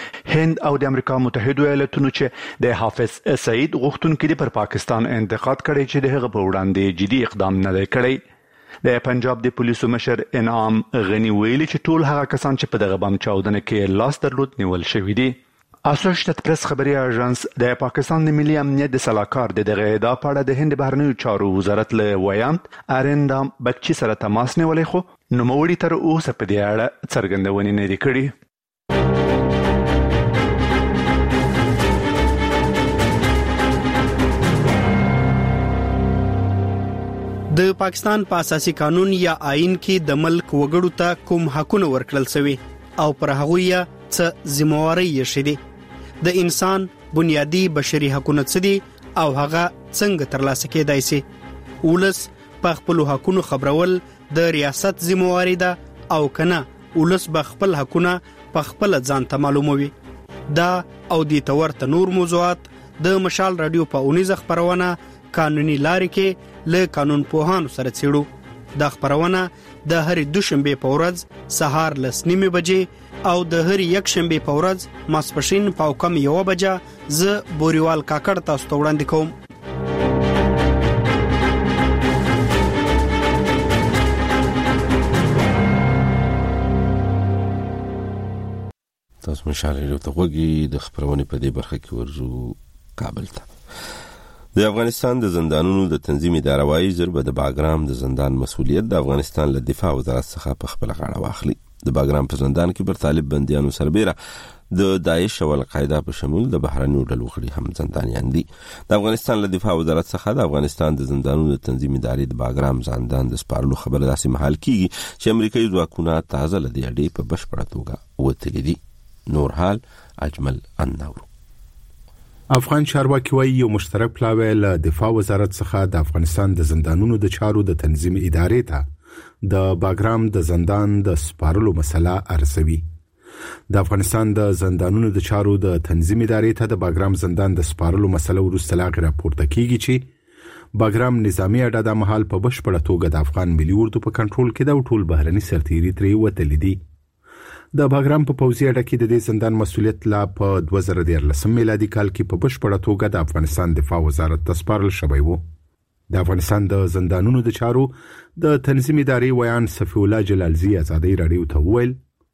هند او د امریکا متحده ایالاتونو چې د حافظ سعید غوښتونکي د پر پاکستان انتقاد کړی چې د هغه په وړاندې جدي اقدام نه دی کړی. د پنجاب د پولیسو مشر انعام غنی ویلي چې ټول هغه کسان چې په دغه بم چاودنه کې لاس درلود نیول شوي دي. اسوسییټډ پریس خبري اژانس د پاکستان د ملي امنیت د صلاحکار د دغه ادعا په اړه د هند بهرنیو چارو وزارت له ویاند ارندا بچی سره تماس نیولی خو نوموړي تر اوسه په دې اړه څرګندونې نه دي کړې. د پاکستان په اساسي قانون یا آئین کې د ملک وګړو ته کوم حقونه ورکړل شوي او پر هغه څه ذمہواری یې شدي. د انسان بنیادی بشري حقوق څه دي او هغه څنګه ترلاسه کېدای شي. ولس په خپل حقوقو خبرول د ریاست ذمہواری ده او کنه ولس به خپل حقونه په خپل ځان ته معلوموي. دا او د تورته نور موضوعات د مشال رادیو په اونیزه خبرونه قانوني لارې کې له قانون پوهانو سره څېړو. دا خبرونه د هرې دوشنبه په ورځ سهار لس نیمې بجې او د هرې یک شنبه په ورځ ماسپښین په کم یو بجه زه بوریوال کاکړ تاسو ته وړاندې کوم. تاسو مشال ریډیو ته غوږی د خبرونې په دې برخه کې ورزو کابل ته. د افغانستان د زندانونو د تنظیم اداره وايي ضرب د باګرام د زندان مسؤلیت د افغانستان له دفاع وزارت څخه په خپل غاړه واخلي. د باګرام په زندان کې بر طالب بنديانو سربېره د داعش او القاعده په شمول د بهرنیو ډلو غړي هم زندانیان دي. د افغانستان له دفاع وزارت څخه د افغانستان د زندانونو د تنظیم ادارې د باګرام زندان د سپارلو خبره داسې محل کیږي چې امریکایي ځواکونه تازه له دې اړې په بشپړه توګه وتلي دي. نور حال اجمل انور. افغان چارواکي وايي یو مشترک پلاوی له دفاع وزارت څخه د افغانستان د زندانونو د چارو د تنظیم ادارې ته د باګرام د زندان د سپارلو مسله ارزوي. د افغانستان د زندانونو د چارو د تنظیم ادارې ته د باګرام زندان د سپارلو مسله وروسته لا راپورته کیږي چې باګرام نظامی اډه د محل په بشپړه توګه د افغان ملي اردو په کنټرول کې د ټول بهرني سرتیري ترې وتلي دي. د باګرام په پوځي اډه کې د دې زندان مسؤلیت لا په دوه زره دیارلسم میلادي کال کې په بشپړه توګه د افغانستان دفاع وزارت ته سپارل شوی و. د افغانستان د زندانونو د چارو د تنظیم ادارې ویان صفی الله جلالزی ازادي رادیو ته وویل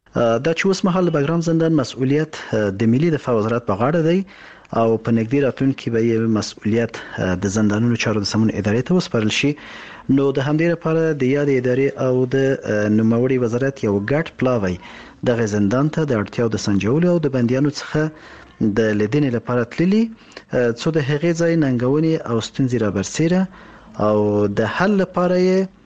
دا چې اوس مهال د باګرام زندان مسؤلیت د ملي دفاع وزارت په غاړه دی او په نږدې راتلونکي به یې مسؤلیت د زندانونو چارو د سمون ادارې ته وسپارل شي. نو د همدې لپاره د یاد ادارې او د نوموړي وزارت یو ګډ پلاوی د زندان ته د اړتیاو د سنجولو او د بنديانو څخه د لیدنې لپاره تللي څو د هغې ځای ننګونې او ستونزې رابرسېره او د حل لپاره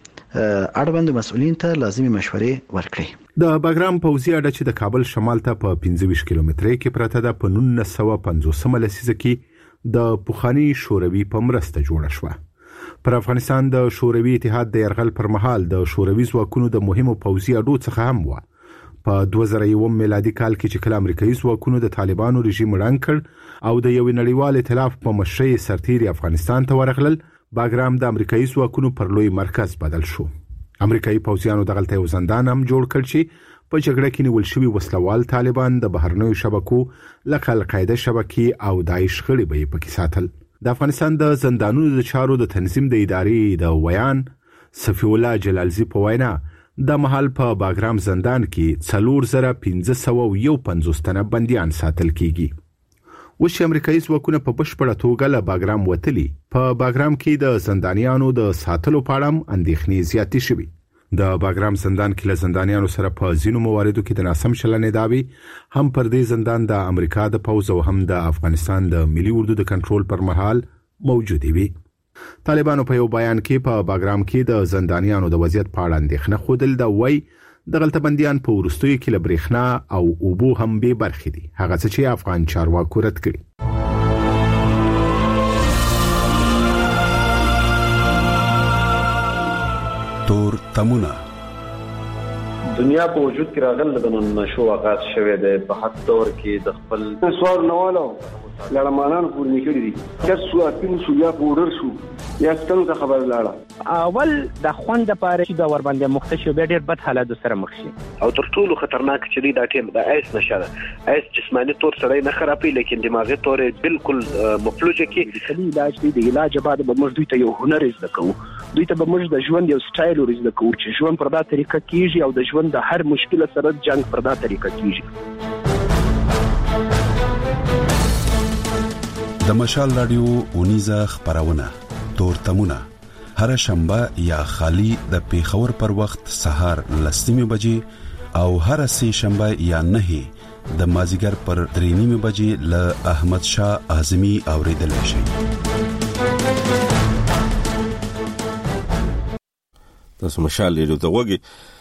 یې اړوند مسؤلین ته لازمي مشورې ورکړي. د باګرام پوځي اډه چې د کابل شمال ته په پنځه ویشت کیلومترۍ کې پرته ده په نولس سوه پنځوسمه لسیزه کې د پخواني شوروي په مرسته جوړه شوه. پر افغانستان د شوروي اتحاد د یرغل پر مهال د شوروي ځواکونو د مهمو پوځي اډو څخه هم و. په دوه زره یو میلادي کال کې چې کله امریکایي ځواکونو د طالبانو رژیم ړنګ کړ او د یو نړیوال ائتلاف په مشرۍ سرتیري افغانستان ته ورغلل، باګرام د امریکایي ځواکونو پر لوی مرکز بدل شو. امریکایي پوځیانو دغلته یو زندان هم جوړ کړ چې په جګړه کې نیول شوي وسلوال طالبان د بهرنیو شبکو لکه القاعده شبکې او داعش غړي به پکې ساتل. د افغانستان د زندانونو د چارو د تنظیم د ادارې د ویان صفی الله جلالزی په وینا د محل په باګرام زندان کې څلور زره پنځه سوه یو پنځوس تنه بندیان ساتل کیږي. اوس امریکایي ځواکونه په بشپړه توګه له باګرام وتلي. په باګرام کې د زندانیانو د ساتلو په اړه اندېښنې زیاتې شوې. د باګرام زندان کې له زندانیانو سره په ځینو مواردو کې د ناسم چلند داوی هم پر دې زندان د امریکا د پوځ او هم د افغانستان د ملي اردو د کنټرول پر مهال موجود وي. طالبانو په یو بیان کې په باګرام کې د زندانیانو د وضعیت په اړه اندېښنه خوده دا وایي دغلته بنديان په ورستوي کې له برېښنا او اوبو هم به برخې دي، هغه څه چې افغان چارواکو رد کړي. تور تمونه دنیا په وجود کې راغله د نن شو آغاز شوه د په حد دور کې د خپل سوار نوالو لړمانان پور نکړي دي چې سو اپین سو یا بورډر شو یا ستنو ته خبر لاړه اول د خوند لپاره چې د ور باندې مختشو به ډیر بد حالات سره مخ شي او تر ټولو خطرناک چې دا ټیم د ایس نشه ایس جسمانی تور سره نه خرابې لیکن دماغي تور بالکل مفلوجه کې د علاج دی د علاج بعد به موږ دوی ته یو هنر زده کوو، دوی ته به موږ د ژوند یو سټایل ورزده کوو چې ژوند پر دا طریقه کیږي او د ژوند د هر مشکل سره جنگ پر دا طریقه کیږي. د مشال رادیو اونیزه خبرونه تور تمونه هر شنبه یا خالی د پیښور پر وخت سهار لسنیمه بجې او هر سه شنبه یا نه د مازیګر پر درې نیمه بجې ل احمد شاه اعظمي اوریدل شي. تاسو مشال له دغه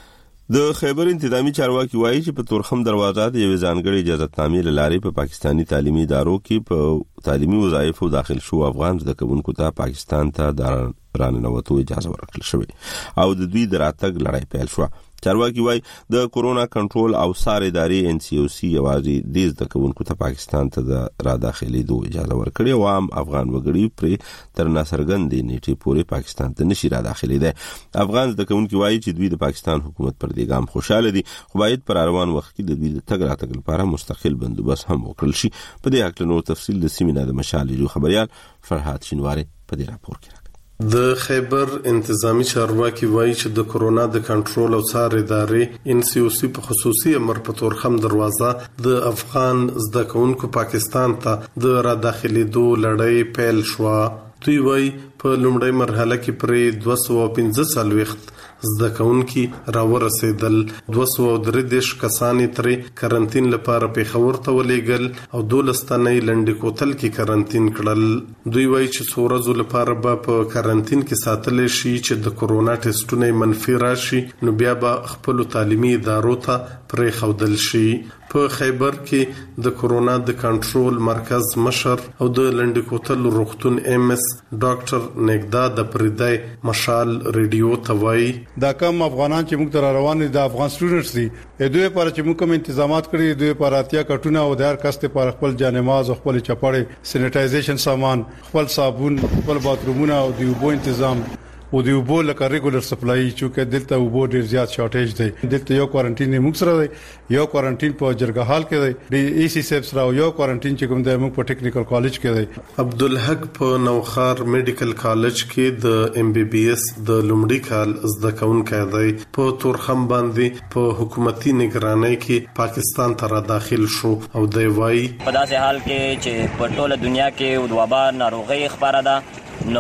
د خیبر انتظامی چارواکي وایي چې په تورخم دروازه د یو ځانګړي اجازهتنامې لارې په پاکستانی تعلیمي ادارو کې په تعلیمي وظایفو داخل شو افغان زده کوونکو ته پاکستان ته د راننوتو اجازه ورکړل شوې او د دوی د راتګ لړۍ پیل شو. چارواکي وایي د کورونا کنټرول او سار ادارې ان سی او سی یوازې د زده کوونکو ته پاکستان ته د را داخلي دوه اجازه ورکړي او عام افغان وګړي پر تر ناڅرګندې نیټې پورې پاکستان ته نشي را داخلي دي. افغان زده کوونکي وایي چې دوی د پاکستان حکومت پر دې ګام خوشاله دي خو باید پر روان وخت کې د دوی د تګ راتګ لپاره مستقل بندوبست هم وکړل شي. په دې اړه نور تفصیل د سیمینار د مشال خبريال فرحات شینواری په دې راپور کې د خیبر انتظامی چارواکي وایي چې د کورونا د کنټرول او څار ادارې ان سی او سی په خصوصي امر په تورخم دروازه د افغان زده کوونکو پاکستان ته د را داخلي دوه لړۍ پیل شو. دوی وایي په لومړۍ مرحله کې پرې دوه سوه پنځه څلوېښت زده کوونکي راورسېدل. دوه سوه درې دېرش کسانې ترې کرنټین لپاره پیښور ته ولېږل او دولس تنه یې لنډې کوتل کې کرنټین کړل. دوی وایي چې څو ورځو لپاره به په کرنټین کې ساتلی شي چې د کورونا ټیسټونه منفي راشي نو بیا به خپلو تعلیمي ادارو ته پرېښودل شي. په خیبر کې د کورونا د کنټرول مرکز مشر او د لنډې کوتل روغتون ایم اس ډاکټر نګدا د پردای مشال ریډیو ته وایي دا کم افغانان چې موږ تر روان دي د افغان سټوډنټس دي دوی لپاره چې موږ کوم تنظیمات کړی دوی لپاره اتیا کټونه او د هر کس لپاره خپل جانماز او خپل چپړې سینیټایزیشن سامان خپل صابون خپل باترومونه او د وبو تنظیم او د وبو لکه ریګولر سپلای چې دلته وبو ډیر زیات شارټیج دی. دلته یو کوارنټین موږ سره دی یو کوارنټین په جرګهال کې دی د ای سی سیب سره یو کوارنټین چې کوم دی موږ په ټیکنیکل کالج کې دی. عبدالحق په نوخار میډیکل کالج کې د ام بي بي اس د لومړي کال زده کوونکی دی. په تورخم باندې په حکومتي نگرانۍ کې پاکستان ته را داخل شو او دی وایي په داسې حال کې چې په ټوله دنیا کې د وبا ناروغي خبره ده نو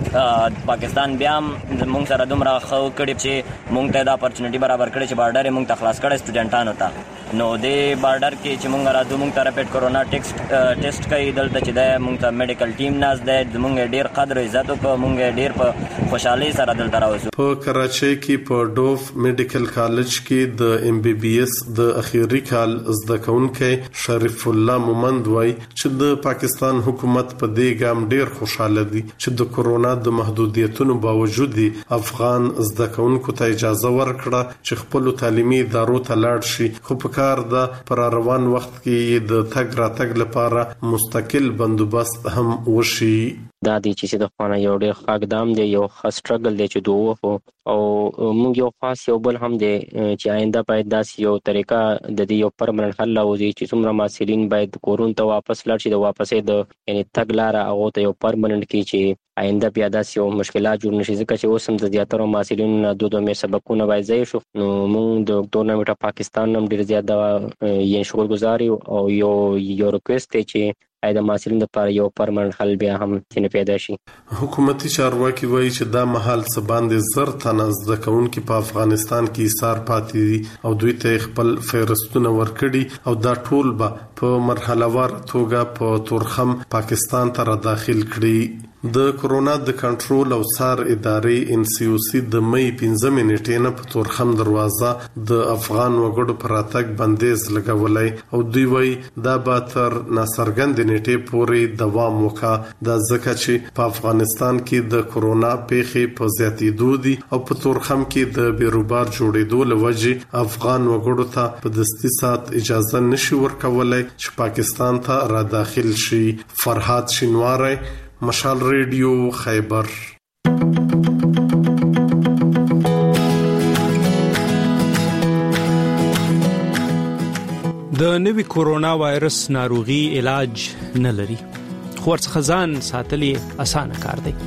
پاکستان بیا موږ سره دومره خو کړي چې موږ ته د اپورچونټي برابر کړي چې بارډر موږ ته خلاص کړي سټوډنټانو ته نو د بارډر کې چې موږ راځو موږ ته رپټ کورونا ټیسټ ټیسټ کوي دلته چې د موږ ته میډیکل ټیم ناز ده موږ ډیر قدر عزت او موږ ډیر په خوشحالي سره دلته راوځو. په کراچۍ کې په ډوف میډیکل کالج کې د ام بي بي اس د اخیری کال زده کوونکی شریف الله مومند وایي چې د پاکستان حکومت په دې ګام ډیر خوشاله دي چې د کورونا د محدودیتونو باوجود افغان زده کوونکو ته اجازه ورکړه چې خپل تعلیمي ادارو ته لاړ شي خو په کار د پر روان وخت کې د تګ راتګ لپاره مستقل بندوبست هم وشي. دا دي چې د خوانه یو ډېر خاګدام دی یو خاص سټرګل دی چې دوه او موږ یو خاص یو بل هم دی چې آینده باید داسې یو طریقه د دې یو پرمننت حل راوځي چې څومره محصلین باید کورون ته واپس لاړ شي د واپسې د یعنی تګ لاره هغه ته یو پرمننت کی چې آینده بیا داسې یو مشکلات جوړ نشي ځکه چې اوس هم د زیاتره محصلینو نه دوه دوه سبقونه باید ځای شو نو موږ د ټورنمنټ پاکستان هم ډېر زیات یې شکرګزار او یو یو ریکوست دی چې د محصلینو لپاره یو پرمننت حل بیا هم څنګه پیدا شي. حکومتي چارواکي وایي چې دا مهال څه باندې زر تنه زده کوونکي په افغانستان کې ایثار پاتې دي او دوی ته خپل فهرستونه ورکړي او دا ټول به په مرحله وار توګه په تورخم پاکستان ته را داخل کړي. د کورونا د کنټرول او څار ادارې ان سی او سی د مې پنځمې نیټې نه په تورخم دروازه د افغان وګړو پر راتګ بندیز لګولای او دوی وایي دا به تر ناڅرګندې نیټې پورې دوام وکړي دا ځکه چې په افغانستان کې د کورونا پیښې په زیاتېدو دي او په تورخم کې د بیروبار جوړېدو لوجې افغان وګړو ته په دستي سات اجازه نشي ورکولای چې پاکستان ته را داخل شي. فرحات شینواری مشال ریډیو خیبر. د نوي کورونا وایرس ناروغي علاج نه لري خو ورڅخه ځان ساتل اسانه کار دی.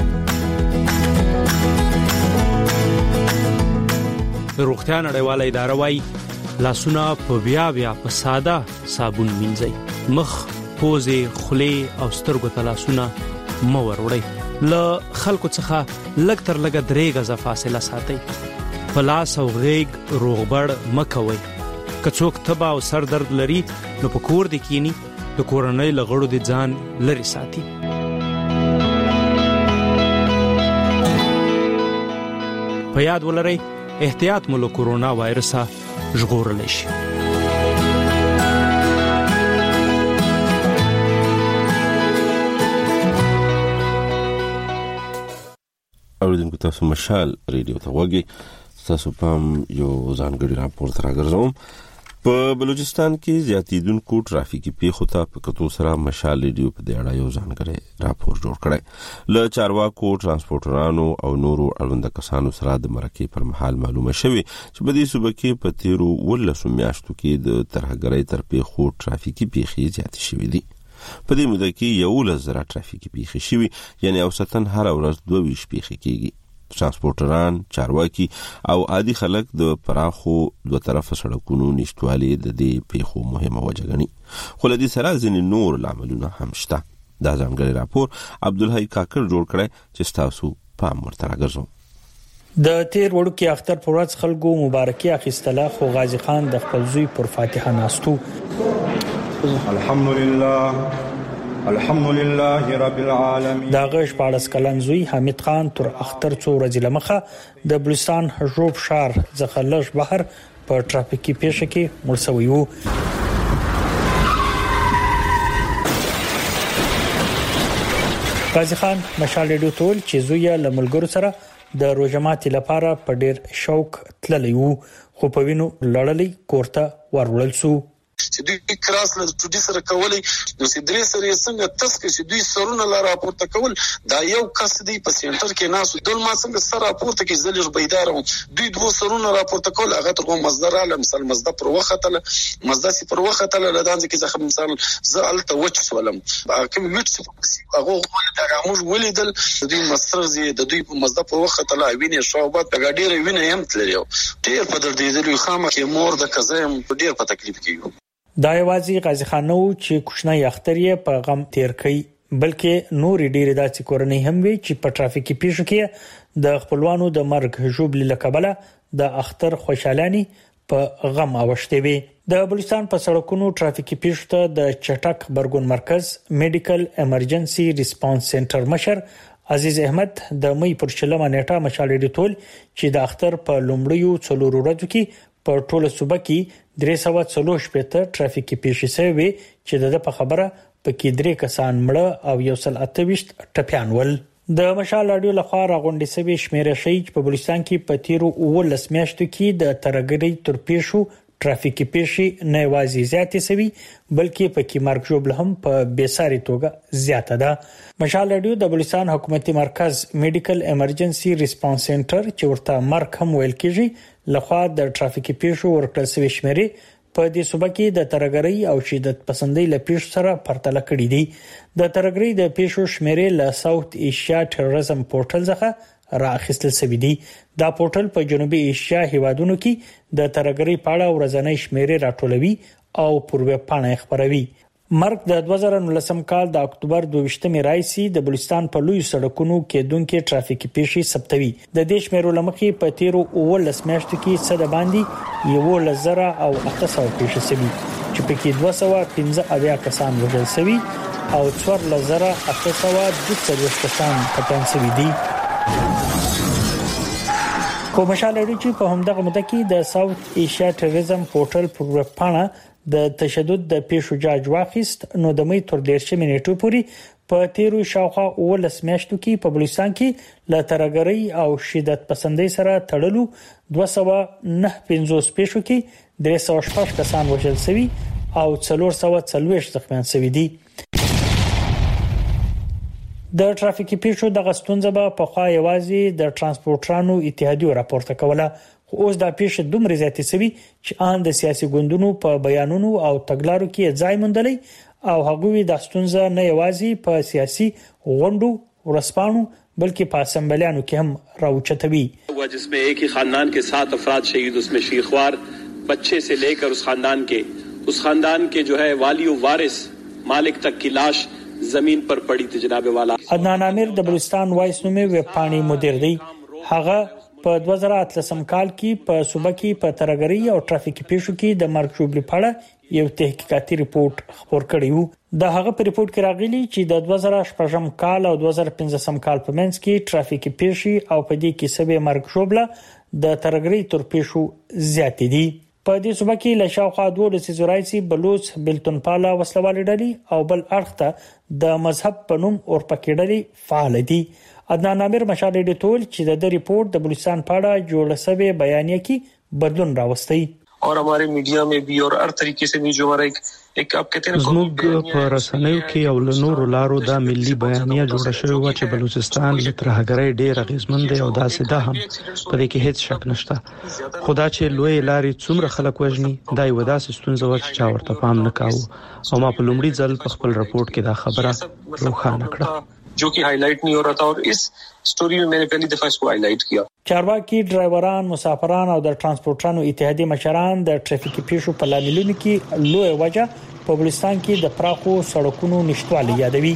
روغتیا نړیواله اداره وايي لاسونه په بیا بیا په ساده صابون مینځئ مخ پوزې خولې او سترګو ته لاسونه مه وروړئ له خلکو څخه لږ تر لږه درې غزه فاصله ساتئ په لاس او غېږ روغبړ مه کوئ که څوک تبه او سر درد لري نو په کور دې کینی د کورنۍ له غړو دې ځان لرې ساتي. په یاد ولرئ احتیاط مو له کورونا وایرسه ژغورلی شي. اوریدونکو تاسو مشال ریډیو ته وګورئ. تاسو پام یو ځانګړي راپور تر راګرځوم. په بلوچستان کې زیاتیدونکو ټرافیکي پیښو ته په کتو سره مشال ریډیو په دې اړه یو ځانګړي راپور جوړ کړی. له چارواکو، ترانسپورټرانو او نورو اړوند کسانو سره د مرکې پر مهال معلومه شوې چې په دې صوبه کې په تیرو ولسو میاشتو کې د ترهګرۍ تر پیښو ټرافیکي پیښې زیاتې شوې دي. په دې موده کې یو لس زره ټرافیکي پیښې شوي، یعنی اوسطاً هر ورځ دوه ویشت پیښې کېږي. ترانسپورټران، چارواکي او عادي خلک د پراخو دوه طرفه سړکونو نشټوالي د دې پیښو مهمه وجه ګڼي. خو له دې سره ځینې نور لاملونه هم شته. دا ځانګړی راپور عبدالحی کاکړ جوړ کړی چې ستاسو پام ورته راګرځوم. د تیر وړوکي اختر پر ورځ خلکو مبارکي اخیستله، خو غازی خان د خپل زوی پر فاتحه ناستو. الحمدلله الحمدلله رب العالمین. دا غش پاړس کلن زوی حمید خان تر اختر څو ورځې لمخه د بلوچستان ژوب شهر ځخلش بهر په ټرافیکي پیښه کې مړ شوی وو. غازی خان مشال ریډیو ټول چې زوی له ملګرو سره د روزماتي لپاره په ډیر شوق تللی وو، خو په وینو لړلې کورته ورول سو. چې دوی کراس له ټوډي سره کولای نو چې درې سره یې څنګه تاسو چې دوی سرونه لا راپورته کول، دا یو کس دی په سنټر کې ناسو دل ما څنګه سره راپورته کې زلر بيدار وو، دوی دوه سرونه راپورته کول، هغه تر کوم مصدر عالم مثال مصدر پر وخت له مصدر سي پر وخت له لدان کې ځکه مثال زالته وچ سولم کوم وچ هغه ول دا موږ ولیدل دوی مصدر زی د دوی په مصدر پر وخت له ویني شوبات د ګډيره ویني هم تلریو ډیر په در دې دوی خامه کې مور د کزم په ډیر په تکلیف کې. دا یوازې غازی خان نو چې کوښنۍ اختر یې په غم تیر کړي، بلکې نور ډېر داسې کورنۍ هم وي چې په ټرافیکي پیښو کې د خپلوانو د مرګ ژوبل لکبله د اختر خوشالانی په غم اوښتي وي. د بلوچستان په سړکونو ټرافیکي پیښو ته د چټک برګون مرکز میډیکل ایمرجنسي ریسپانس سنټر مشر عزیز احمد د مې پر شلمه نیټه مشال ریډیو ټول چې د اختر په لومړیو څلورو ورځو کې په ټوله صوبه کې درې سوه څلور شپېته ټرافیکي پیښې شوې چې د په خبره پکې درې کسان مړه او یو سل اته ویشت ټپیان ول. د مشال رادیو لخوا راغونډې شوې شمیره ښیي چې په بلوچستان کې په تیرو اوولس میاشتو کې د ترهګرۍ تر پیښو ټرافیکي پیښې نه یوازې زیاتې شوي بلکې پکې مرګ ژوبل هم په بېساري توګه زیاته ده. مشال رادیو د بلوچستان حکومتي مرکز میډیکل ایمرجنسي ریسپانس سنټر چې ورته مرګ هم ویل کېږي لخوا د ټرافیکي پیښو ورکړل شوی شمیرې په دې صوبه کې د ترهګرۍ او شدت پسندۍ له پیښو سره پرتله کړې دي. د ترهګرۍ د پیښو شمیرې له ساوث ایشیا ټیرریزم پورټل څخه راخیستل شوی دی. دا پورټل په جنوبي ایشیا هیوادونو کې د ترهګرۍ په اړه ورځنۍ شمیرې راټولوي او پر ویب پاڼه خبروي. مرګ د دوه زره نولسم کال د اکتوبر دوه ویشتمې راځي د بلوچستان په لوی سړکونو کې دونکو ټرافیکي پیښې ثبتوي. د دې شمیرو لمخې په تیرو اوولس میاشتو کې صد باندې یو لزره او اته سوه پیښې شوي چې پکې دوه سوه پنځه اویا کسان وژل شوي او څوار لزره اته سوه دوه څلوېښت کسان ټپیان شوي دي. خو مشال لري چې په همدغه موده کې د ساوث ایشیا ټیرریزم پورټل پر ویب پاڼه د تشدد د پیښو جاج واخیست نو د مې تر دیرشمې نیټو پورې په تیرو شاوخوا اوولس میاشتو کې په بلوچستان کې له ترهګرۍ او شدت پسندۍ سره تړلو دوه سوه نه پنځوس پیښو کې درې سوه شپږ کسان وژل شوي او څلور سوه څلوېښت زخمیان شوي دي. د ټرافیکي پیښو دغه ستونزه به پخوا یوازې د ترانسپورټرانو اتحادیو راپورته کوله، خو اوس دا پیښه دومره زیاتې شوې چې ان د سیاسي ګوندونو په بیانونو او تګلارو کې ځای موندلی او هغوی د ستونزه نه یوازې په سیاسي غونډو ورسپانو بلکہ په اسمبلیانو کې هم راوچتوي. جس میں ایک ہی خاندان کے سات افراد شہید، اس میں شیخوار بچے سے لے کر اس خاندان کے اس خاندان کے جو ہے والی و وارث مالک تک کی لاش زمین پر پڑی تھی. جناب والا عدنان عامر د بلوچستان وایس نومې ویب پاڼې مدیر دی. هغه په دوه زره اتلسم کال کې په صوبه کې په ترګری او ټرافیکي پیښو کې د مرګ ژوبلې په اړه یو تحقیقاتي ریپورت خبر کړی وو. د هغه په ریپورت کې راغلي چې د دوه زره شپږم کال او دوه زره پنځم کال په منځ کې ټرافیکي پیښې او په دې کې سبب مرګ ژوبله د ترګری تر پیښو زیات دي. په دې صوبه کې له شاوخوا دوه لسیزو راځي بلوچ بلتون پالا وسلوال ډلې او بل اړخ ته د مذهب په نوم اورپکې ډلې فعال دي. عدنان عامر مشال ایډیټول چې د ریپورت د بلوچستان په اړه جوړ شوی بیانیه کې بدلون راوستي और हमारे मीडिया में भी और हर तरीके से भी जो हमारा एक एक आप कहते हैं زموږ په رسنیو کې او له نورو لارو د ملي بیانیه جوړه شوې و چې بلوچستان له ترهګرۍ ډېر اغیزمن دی او داسې ده هم په دې کې هیڅ شک نشته. خدا چې لوی لارې څومره خلک وژني دا یو داسې ستونزه و چې چا ورته پام نه کاوه او ما په لومړي ځل په خپل رپورت کې دا خبره روښانه کړه जो कि हाईलाइट नहीं हो रहा था और इस स्टोरी में मैंने पहली दफा इसको हाईलाइट किया. چارواکي ډرایوران مسافران او د ترانسپورټرانو اتحادیه مشران د ټریفیکي پیښو په لاملونو کې لوی وجه په بلوچستان کې د پراخو سړکونو نشټوالي یادوي.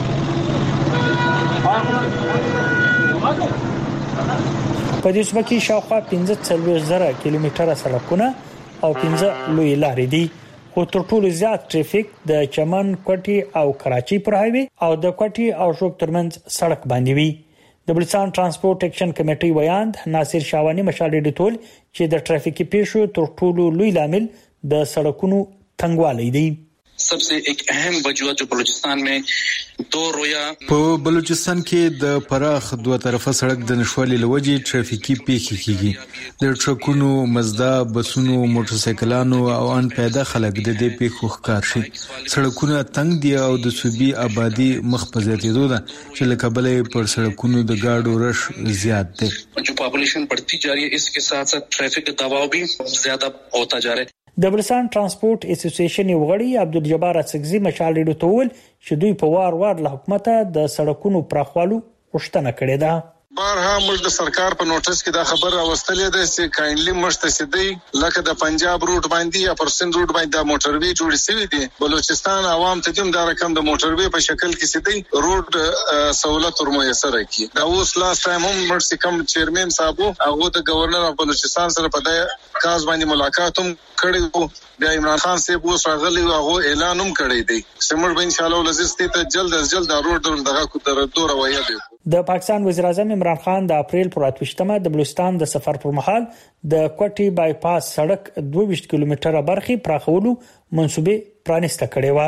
په دې صوبه کې شاوخوا پنځه څلوېښت زره کیلومتره سړکونه او پنځه لوی لارې دي. خو تر ټولو زیات ټریفیک د چمن کوټي او کراچي پر هایوي او د کوټي او شوک ترمنځ سړک باندې وي. د بلوچستان ترانسپورت اکشن کمیټي ویاند ناصر شاوانی مشال ډیټول چې د ټریفیکي پیښو تر ټولو لوی لامل د سړکونو تنګوالی دی. सबसे एक अहम वजूहत जो बलूचिस्तान में दो रोया په بلوچستان کې د پراخ دوه طرفه سړک د نشوالي لوجې ټریفیکي پیښې کیږي. د ټرکونو، مزدا، بسونو، موټر سایکلانو او ان پیاده خلک د دې پیښو ښکار شي. سړکونه تنګ دي او د صوبې آبادی مخ په زیاتېدو ده چې له کبله پر سړکونو د گاډو رش زیات دی. जो पॉपुलेशन बढ़ती जा रही है इसके साथ साथ ट्रैफिक का दबाव भी ज्यादा होता जा रहा है. د بلوچستان ترانسپورت اسوسییشن یو غړي عبدالجبار اڅکزي مشال ډیټول چې دوی په وار وار له حکومت د سړکونو پراخوالو غوښتنه کړې ده. بارها موږ د سرکار په نوټس کې دا خبر راوستلې ده چې کاینلی مشتسدي لکه د پنجاب روټ باندې یا پرسن روټ باندې د موټروي جوړ شوی دي. بلوچستان عوام ته هم دا رقم د موټروي په شکل کې سدي روټ سہولت ورمويسر کی. دا اوس لاست ټایم هم مرسي کم چیرمن صاحب هغه د گورنر اف بلوچستان سره په دې کاز باندې ملاقات هم کړی وو. بیا عمران خان صاحب اوس راغلی او هغه اعلان هم کړی دی چې موږ به ان شاء الله لزستی ته جلد از جلد روټ دغه کو تر دوه روایه دی. د پاکستان وزیر اعظم عمران خان د اپریل پر اتوشتمه د بلوچستان د سفر پر مهال د کوټي بای پاس سړک دوه ویشت کیلومتره برخي پراخولو منسوبه پرانسته کړې و.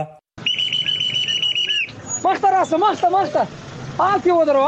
مختراسه مخته مخته آتی ودرو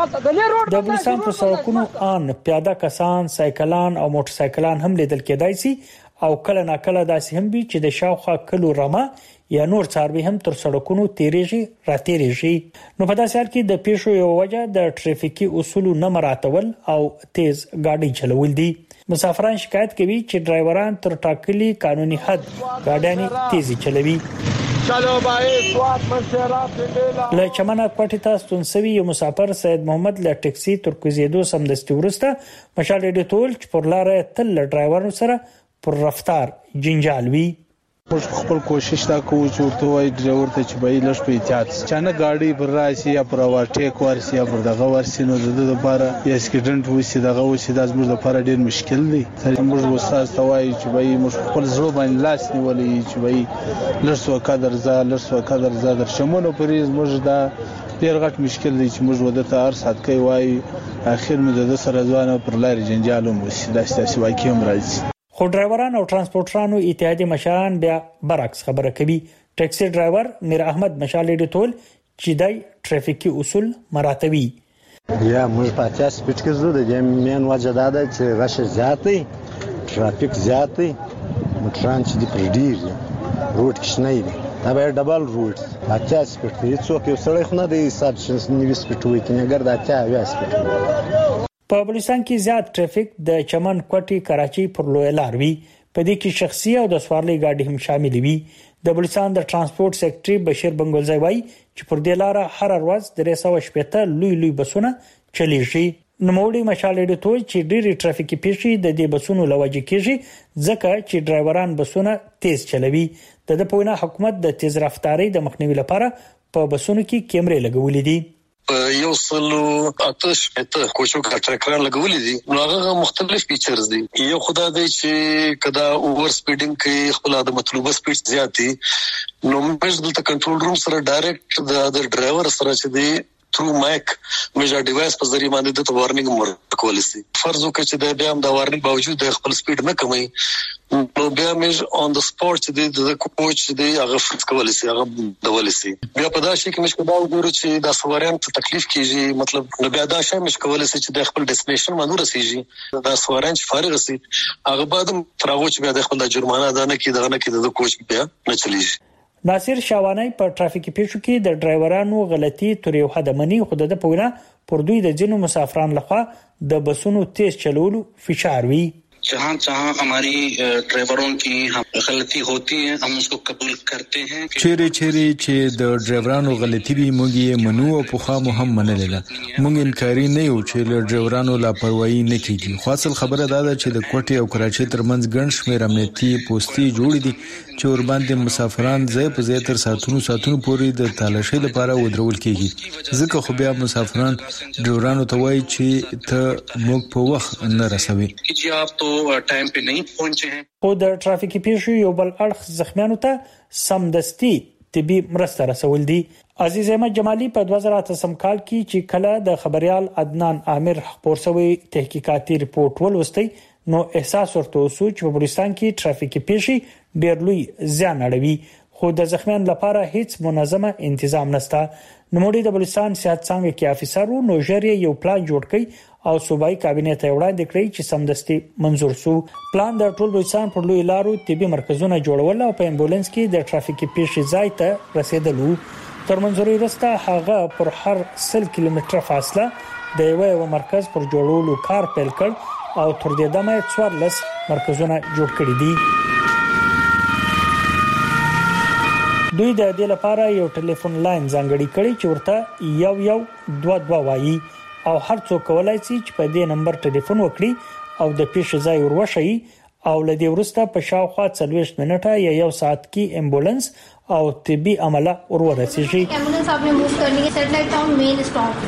د بلوچستان په سړکونو ان پیاده کسان، سایکلان او موټر سایکلان هم لیدل کېدای شي او کله ناکله داسې هم وي چې د شاوخوا کلو رمه یا نور څاروي هم تر سړکونو تیریږي راتیریږي. نو په داسې حال کې د پیښو یو وجه د ټریفیکي اصولو نه مراعاتول او تیز گاډي چلول دي. مسافران شکایت کوي چې ډرایوران تر ټاکلي قانوني حد گاډیانې تیزی چلوي. چلو بای سوات منشرات له چمنه کوټی ته ستونسوي یو مسافر سید محمد له ټکسي تر کوزیدو سمدستي ورسته مشال ډیټول چې پر لار تل ډرایورانو سره پر رفتار جنجال وی. موږ خپل کوشش دا کوو چې ورته وایي ډرایور ته چې به لږ په احتیاط چانه گاډي پر راشي یا پر اوورټیک ورسي یا پر دغه ورسي نو د لپاره یا اکسیډنټ وشي دغه وشي د زموږ لپاره ډیر مشکل دی. موږ استاد ته وایي چې به موږ خپل زړه باندې لاس نیولې چې به لږ څه قدر ز لږ څه قدر ز در شمونو پرې موږ دا ډیر غټ مشکل دی چې موږ ودته هر سات کوي وایي اخر مو د سره ځوانه پر لارې جنجالوم وشي دا ستاسو واقعي هم راځي. خو ډرایوران او ترانسپورټرانو اتحادیه مشران بیا برعکس خبره کوي. ټیکسي ډرایور میر احمد مشال ډیټول چې دای ټریفیکي اصول مراعاتوي. یا موږ په تاسو سپیډ کې زو د مین وجه دا ده چې راشه زیات دی، ټرافیک زیات دی، موټران چې دی پر ډیر روټ کې نه دی. دا به ډبل روټ په تاسو سپیډ کې څوک یو سړی خو نه دی حساب چې نیو سپیډ وي کنه ګر دا چا ویا سپیډ. په بلوچستان کې زیات ټریفیک د چمن کوټي کراچي پر لوی لار وی. په دې کې شخصي او د سوارلۍ گاډي هم شامل وي. د بلوچستان د ترانسپورت سېکټري بشیر بنگلزی وایي چې پر دې لار هر ورځ درې سوه شپږ لوی لوی بسونه چلیږي. نوموړي مشال ډیټول چې ډېری ټرافیکي پیښې د دې بسونو لوجه کېږي ځکه چې ډرایوران بسونه تیز چلوي. د د پوینه حکومت د تیز رفتارۍ د مخنیوي لپاره په بسونو کې کیمرې لګولې دي. یو سلو آتش ته کوچو کا ټریکران لګولې دي نو هغه مختلف فیچرز دي یو خدای دی چې کدا اوور سپیډینګ کې خپل د مطلوبه سپیډ زیاتی نو موږ دلته کنټرول روم سره ډایرکټ د ډرایور سره چې دی تھرو مایک میجر ډیوایس په ذریعہ باندې د وارنینګ ورکول شي فرض وکړي چې د بیا هم د وارنینګ باوجود د خپل سپیډ نه کموي نو بیا موږ اون د سپورت چې د کوچ دی هغه فرض کول شي هغه ډول شي بیا په دا شي کې موږ دا وګورو چې د سواريان ته تکلیف کیږي مطلب نو بیا دا شی موږ کول شي چې د خپل ډیسټینیشن باندې رسیږي د سواريان چې فارغ شي هغه بعد تراغو چې بیا د خپل جرمانه ادا نه کیږي دغه نه کیږي د کوچ بیا نه چلیږي ناصر شاوانی په ټرافیکي پیښو کې د ډرایورانو غلطي تر یو حد منی خو د پوره پر دوی د جنو مسافرانو لخوا د بسونو تیز چلولو فشار وی जहाँ जहाँ हमारी ड्राइवरों की गलती होती है हम उसको कबूल करते हैं چیرې چیرې چې د ډرایورانو غلطي وي موږ یې منو او په خوا مو هم منلې ده موږ انکاري نه یو چې له ډرایورانو لاپروايي نه کیږي خو اصل خبره دا ده چې د کوټي او کراچۍ ترمنځ ګڼ شمېر امنیتي پوسټي جوړ دي چې ور باندې مسافران ځای په ځای تر ساتونو ساتونو پورې د تالاشۍ لپاره ودرول کیږي ځکه خو بیا مسافران ډرایورانو ته وایي چې ته موږ په وخت نه رسوي چې آپ تو ټایم په نه پہنچے ہیں خو د ټرافیکي پیښو یو بل اړخ زخمیانو ته سمدستي طبي مرسته رسول دي عزیز احمد جمالی په دوه زره اته کال کې چې کله د خبريال عدنان عامر خبر شوی تحقیقاتي رپورت ولوستي نو احساس ورته وسو چې په بلوچستان کې ټرافیکي پیښې ډېر لوی زیان اړوي خو د زخمیانو لپاره هیڅ منظمه تنظیم نشته نوموړي د بلوچستان صحت څنګه کې افیسرو نو ژر یو پلان جوړ کړي او صوبایي کابینه ته وړاندې کړی چې سمدستي منزور شو پلان د ټول بلوچستان پر لوی لارو طبي مرکزونه جوړول او په امبولانس کې د ټرافیکي پیښې ځای ته رسیدلو تر منځوري رسته هغه پر هر سل کیلومتر فاصله د یو مرکز پر جوړولو کار پیل کړ او تر دې دمه څوارلس مرکزونه جوړ کړي دي دوی د دې لپاره یو ټلیفون لاین ځانګړی کړی چې ورته یو یو دوه دوه وایي او هر څوک کولای شي چې په دې نمبر ټلیفون وکړي او د پیښې ځای ورشي او لدې ورسته په شاوخوا څلوېښت منټه یا یو ساعت کې امبولانس او طبي عمله ورورسیږي एम्बुलेंस आपने मूव करनी है सैटेलाइट टाउन मेन स्टॉप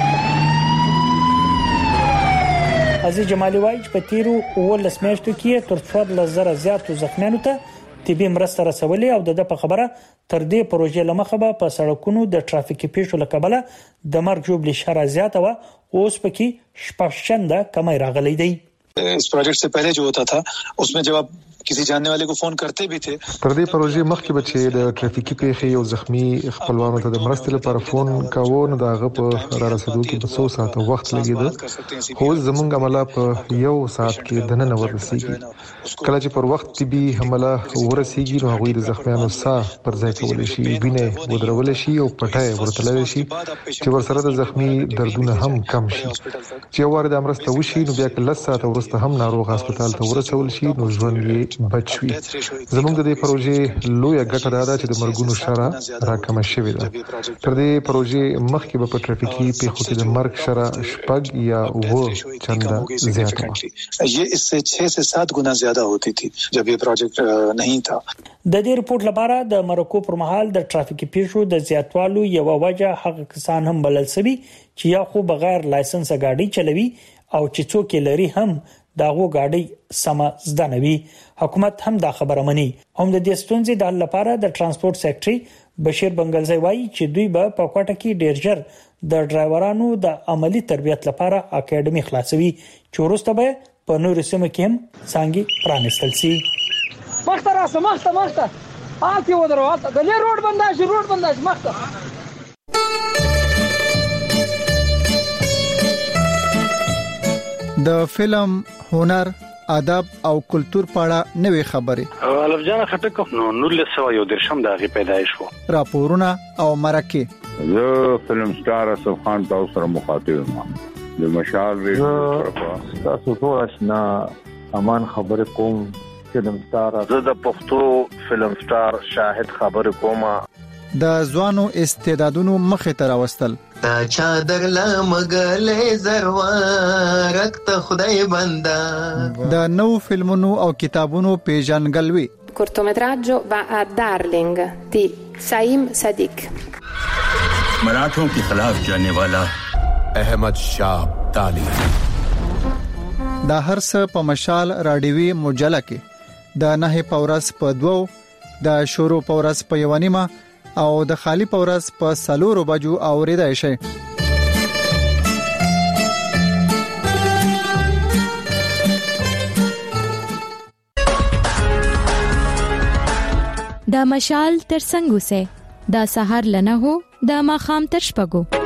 عزیز جمالی وایي چې په تیرو اوولس میاشتو کې تر څوارلس زره زیاتو زخمیانو ته طبي مرسته رسولې او د په خبره تر دې پروژې لمخه به په سړکونو د ټرافیکي پیښو لکبله د مرګ جوړ شرا زیاته و اوس پکې شپږشنده کمی راغلي دی इस प्रोजेक्ट से पहले जो होता था उसमें जब आप किसी जानने वाले को फोन करते भी थे تر دې پروژې مخکې به چې د ټرافیکي پیښې یو زخمی خپلوانو ته د مرستې لپاره فون کاوه نو داغه په را رسیدو کې په څو ساعت وخت لګیده خو زمونږ عمله په یو ساعت کې د نن ورسیږي کله چې پر وخت طبي حمله ورسیږي نو هغه د زخمیانو ساه پر ځای کول شي وینه ودرول شي او پټای ورتلل شي چې ورسره د زخمی دردونه هم کم شي چې ور د امرسته وشي نو بیا کله ساعت ورسته هم ناروغ هسپتال ته ورسول شي نو ژوند یې بچوي زموږ د دې پروژې لوی ګټه دا ده چې د مرګونو شرح راکمه شوې ده تر دې پروژې مخکې به په ټرافیکي پیښو کې د مرګ شرح شپږ یا اوه چنده زیاته وه یہ اس سے छह से सात गुना ज्यादा होती थी जब ये प्रोजेक्ट नहीं था د دې رپورت لپاره د مرکو پر مهال د ټرافیکي پیښو د زیاتوالو یو وجه هغه کسان هم بلل سوي چې یا خو بغیر لایسنس غاډي چلوي او چې څوک لري هم داغو گاډي سم زده نوي حکومت هم دا خبره مني هم د دې ستونزې د حل لپاره د ترانسپورت سېکټري بشیر بنگلزی وایي چې دوی به په کوټه کې ډیر ژر د ډرایورانو د عملی تربیت لپاره اکیډمي خلاصوي چې وروسته به په نورو سیمو کې هم څنګه پرانستل شي مخته راسه مخته مخته آتی ودرو آتا د لې روډ بنداش روډ بنداش مخته د فلم هنر ادب او کلچر په اړه نوې خبرې الف جان خټک نو نور سو یو درشم دغه پیدایش وو راپورونه او مرکه زه فلم سٹار اسف خان تاسو سره مخاطب یم د مشال ریډیو تاسو ټول آشنا امان خبر کوم فلم سٹار زه د پښتو فلم سٹار شاهد خبر کوم د ځوانو استعدادونو مخه تر راوستل تا چادر لمغلې زروارک ته خدای بندا د نو فلمونو او کتابونو پیژنګلوي cortometraggio va a Darling di Saim Sadiq मराठों के खिलाफ जाने वाला अहमद शाह अब्दाली। دا هر څه په مشال راډیوي مجله کې د نه پورس په دوو د شورو پورس په یوانیمه او د خالی پورس په سلورو بجو اوریدای شي. دا مشال تر څنګه سه دا سحر لنه هو دا ماخام تر شپګو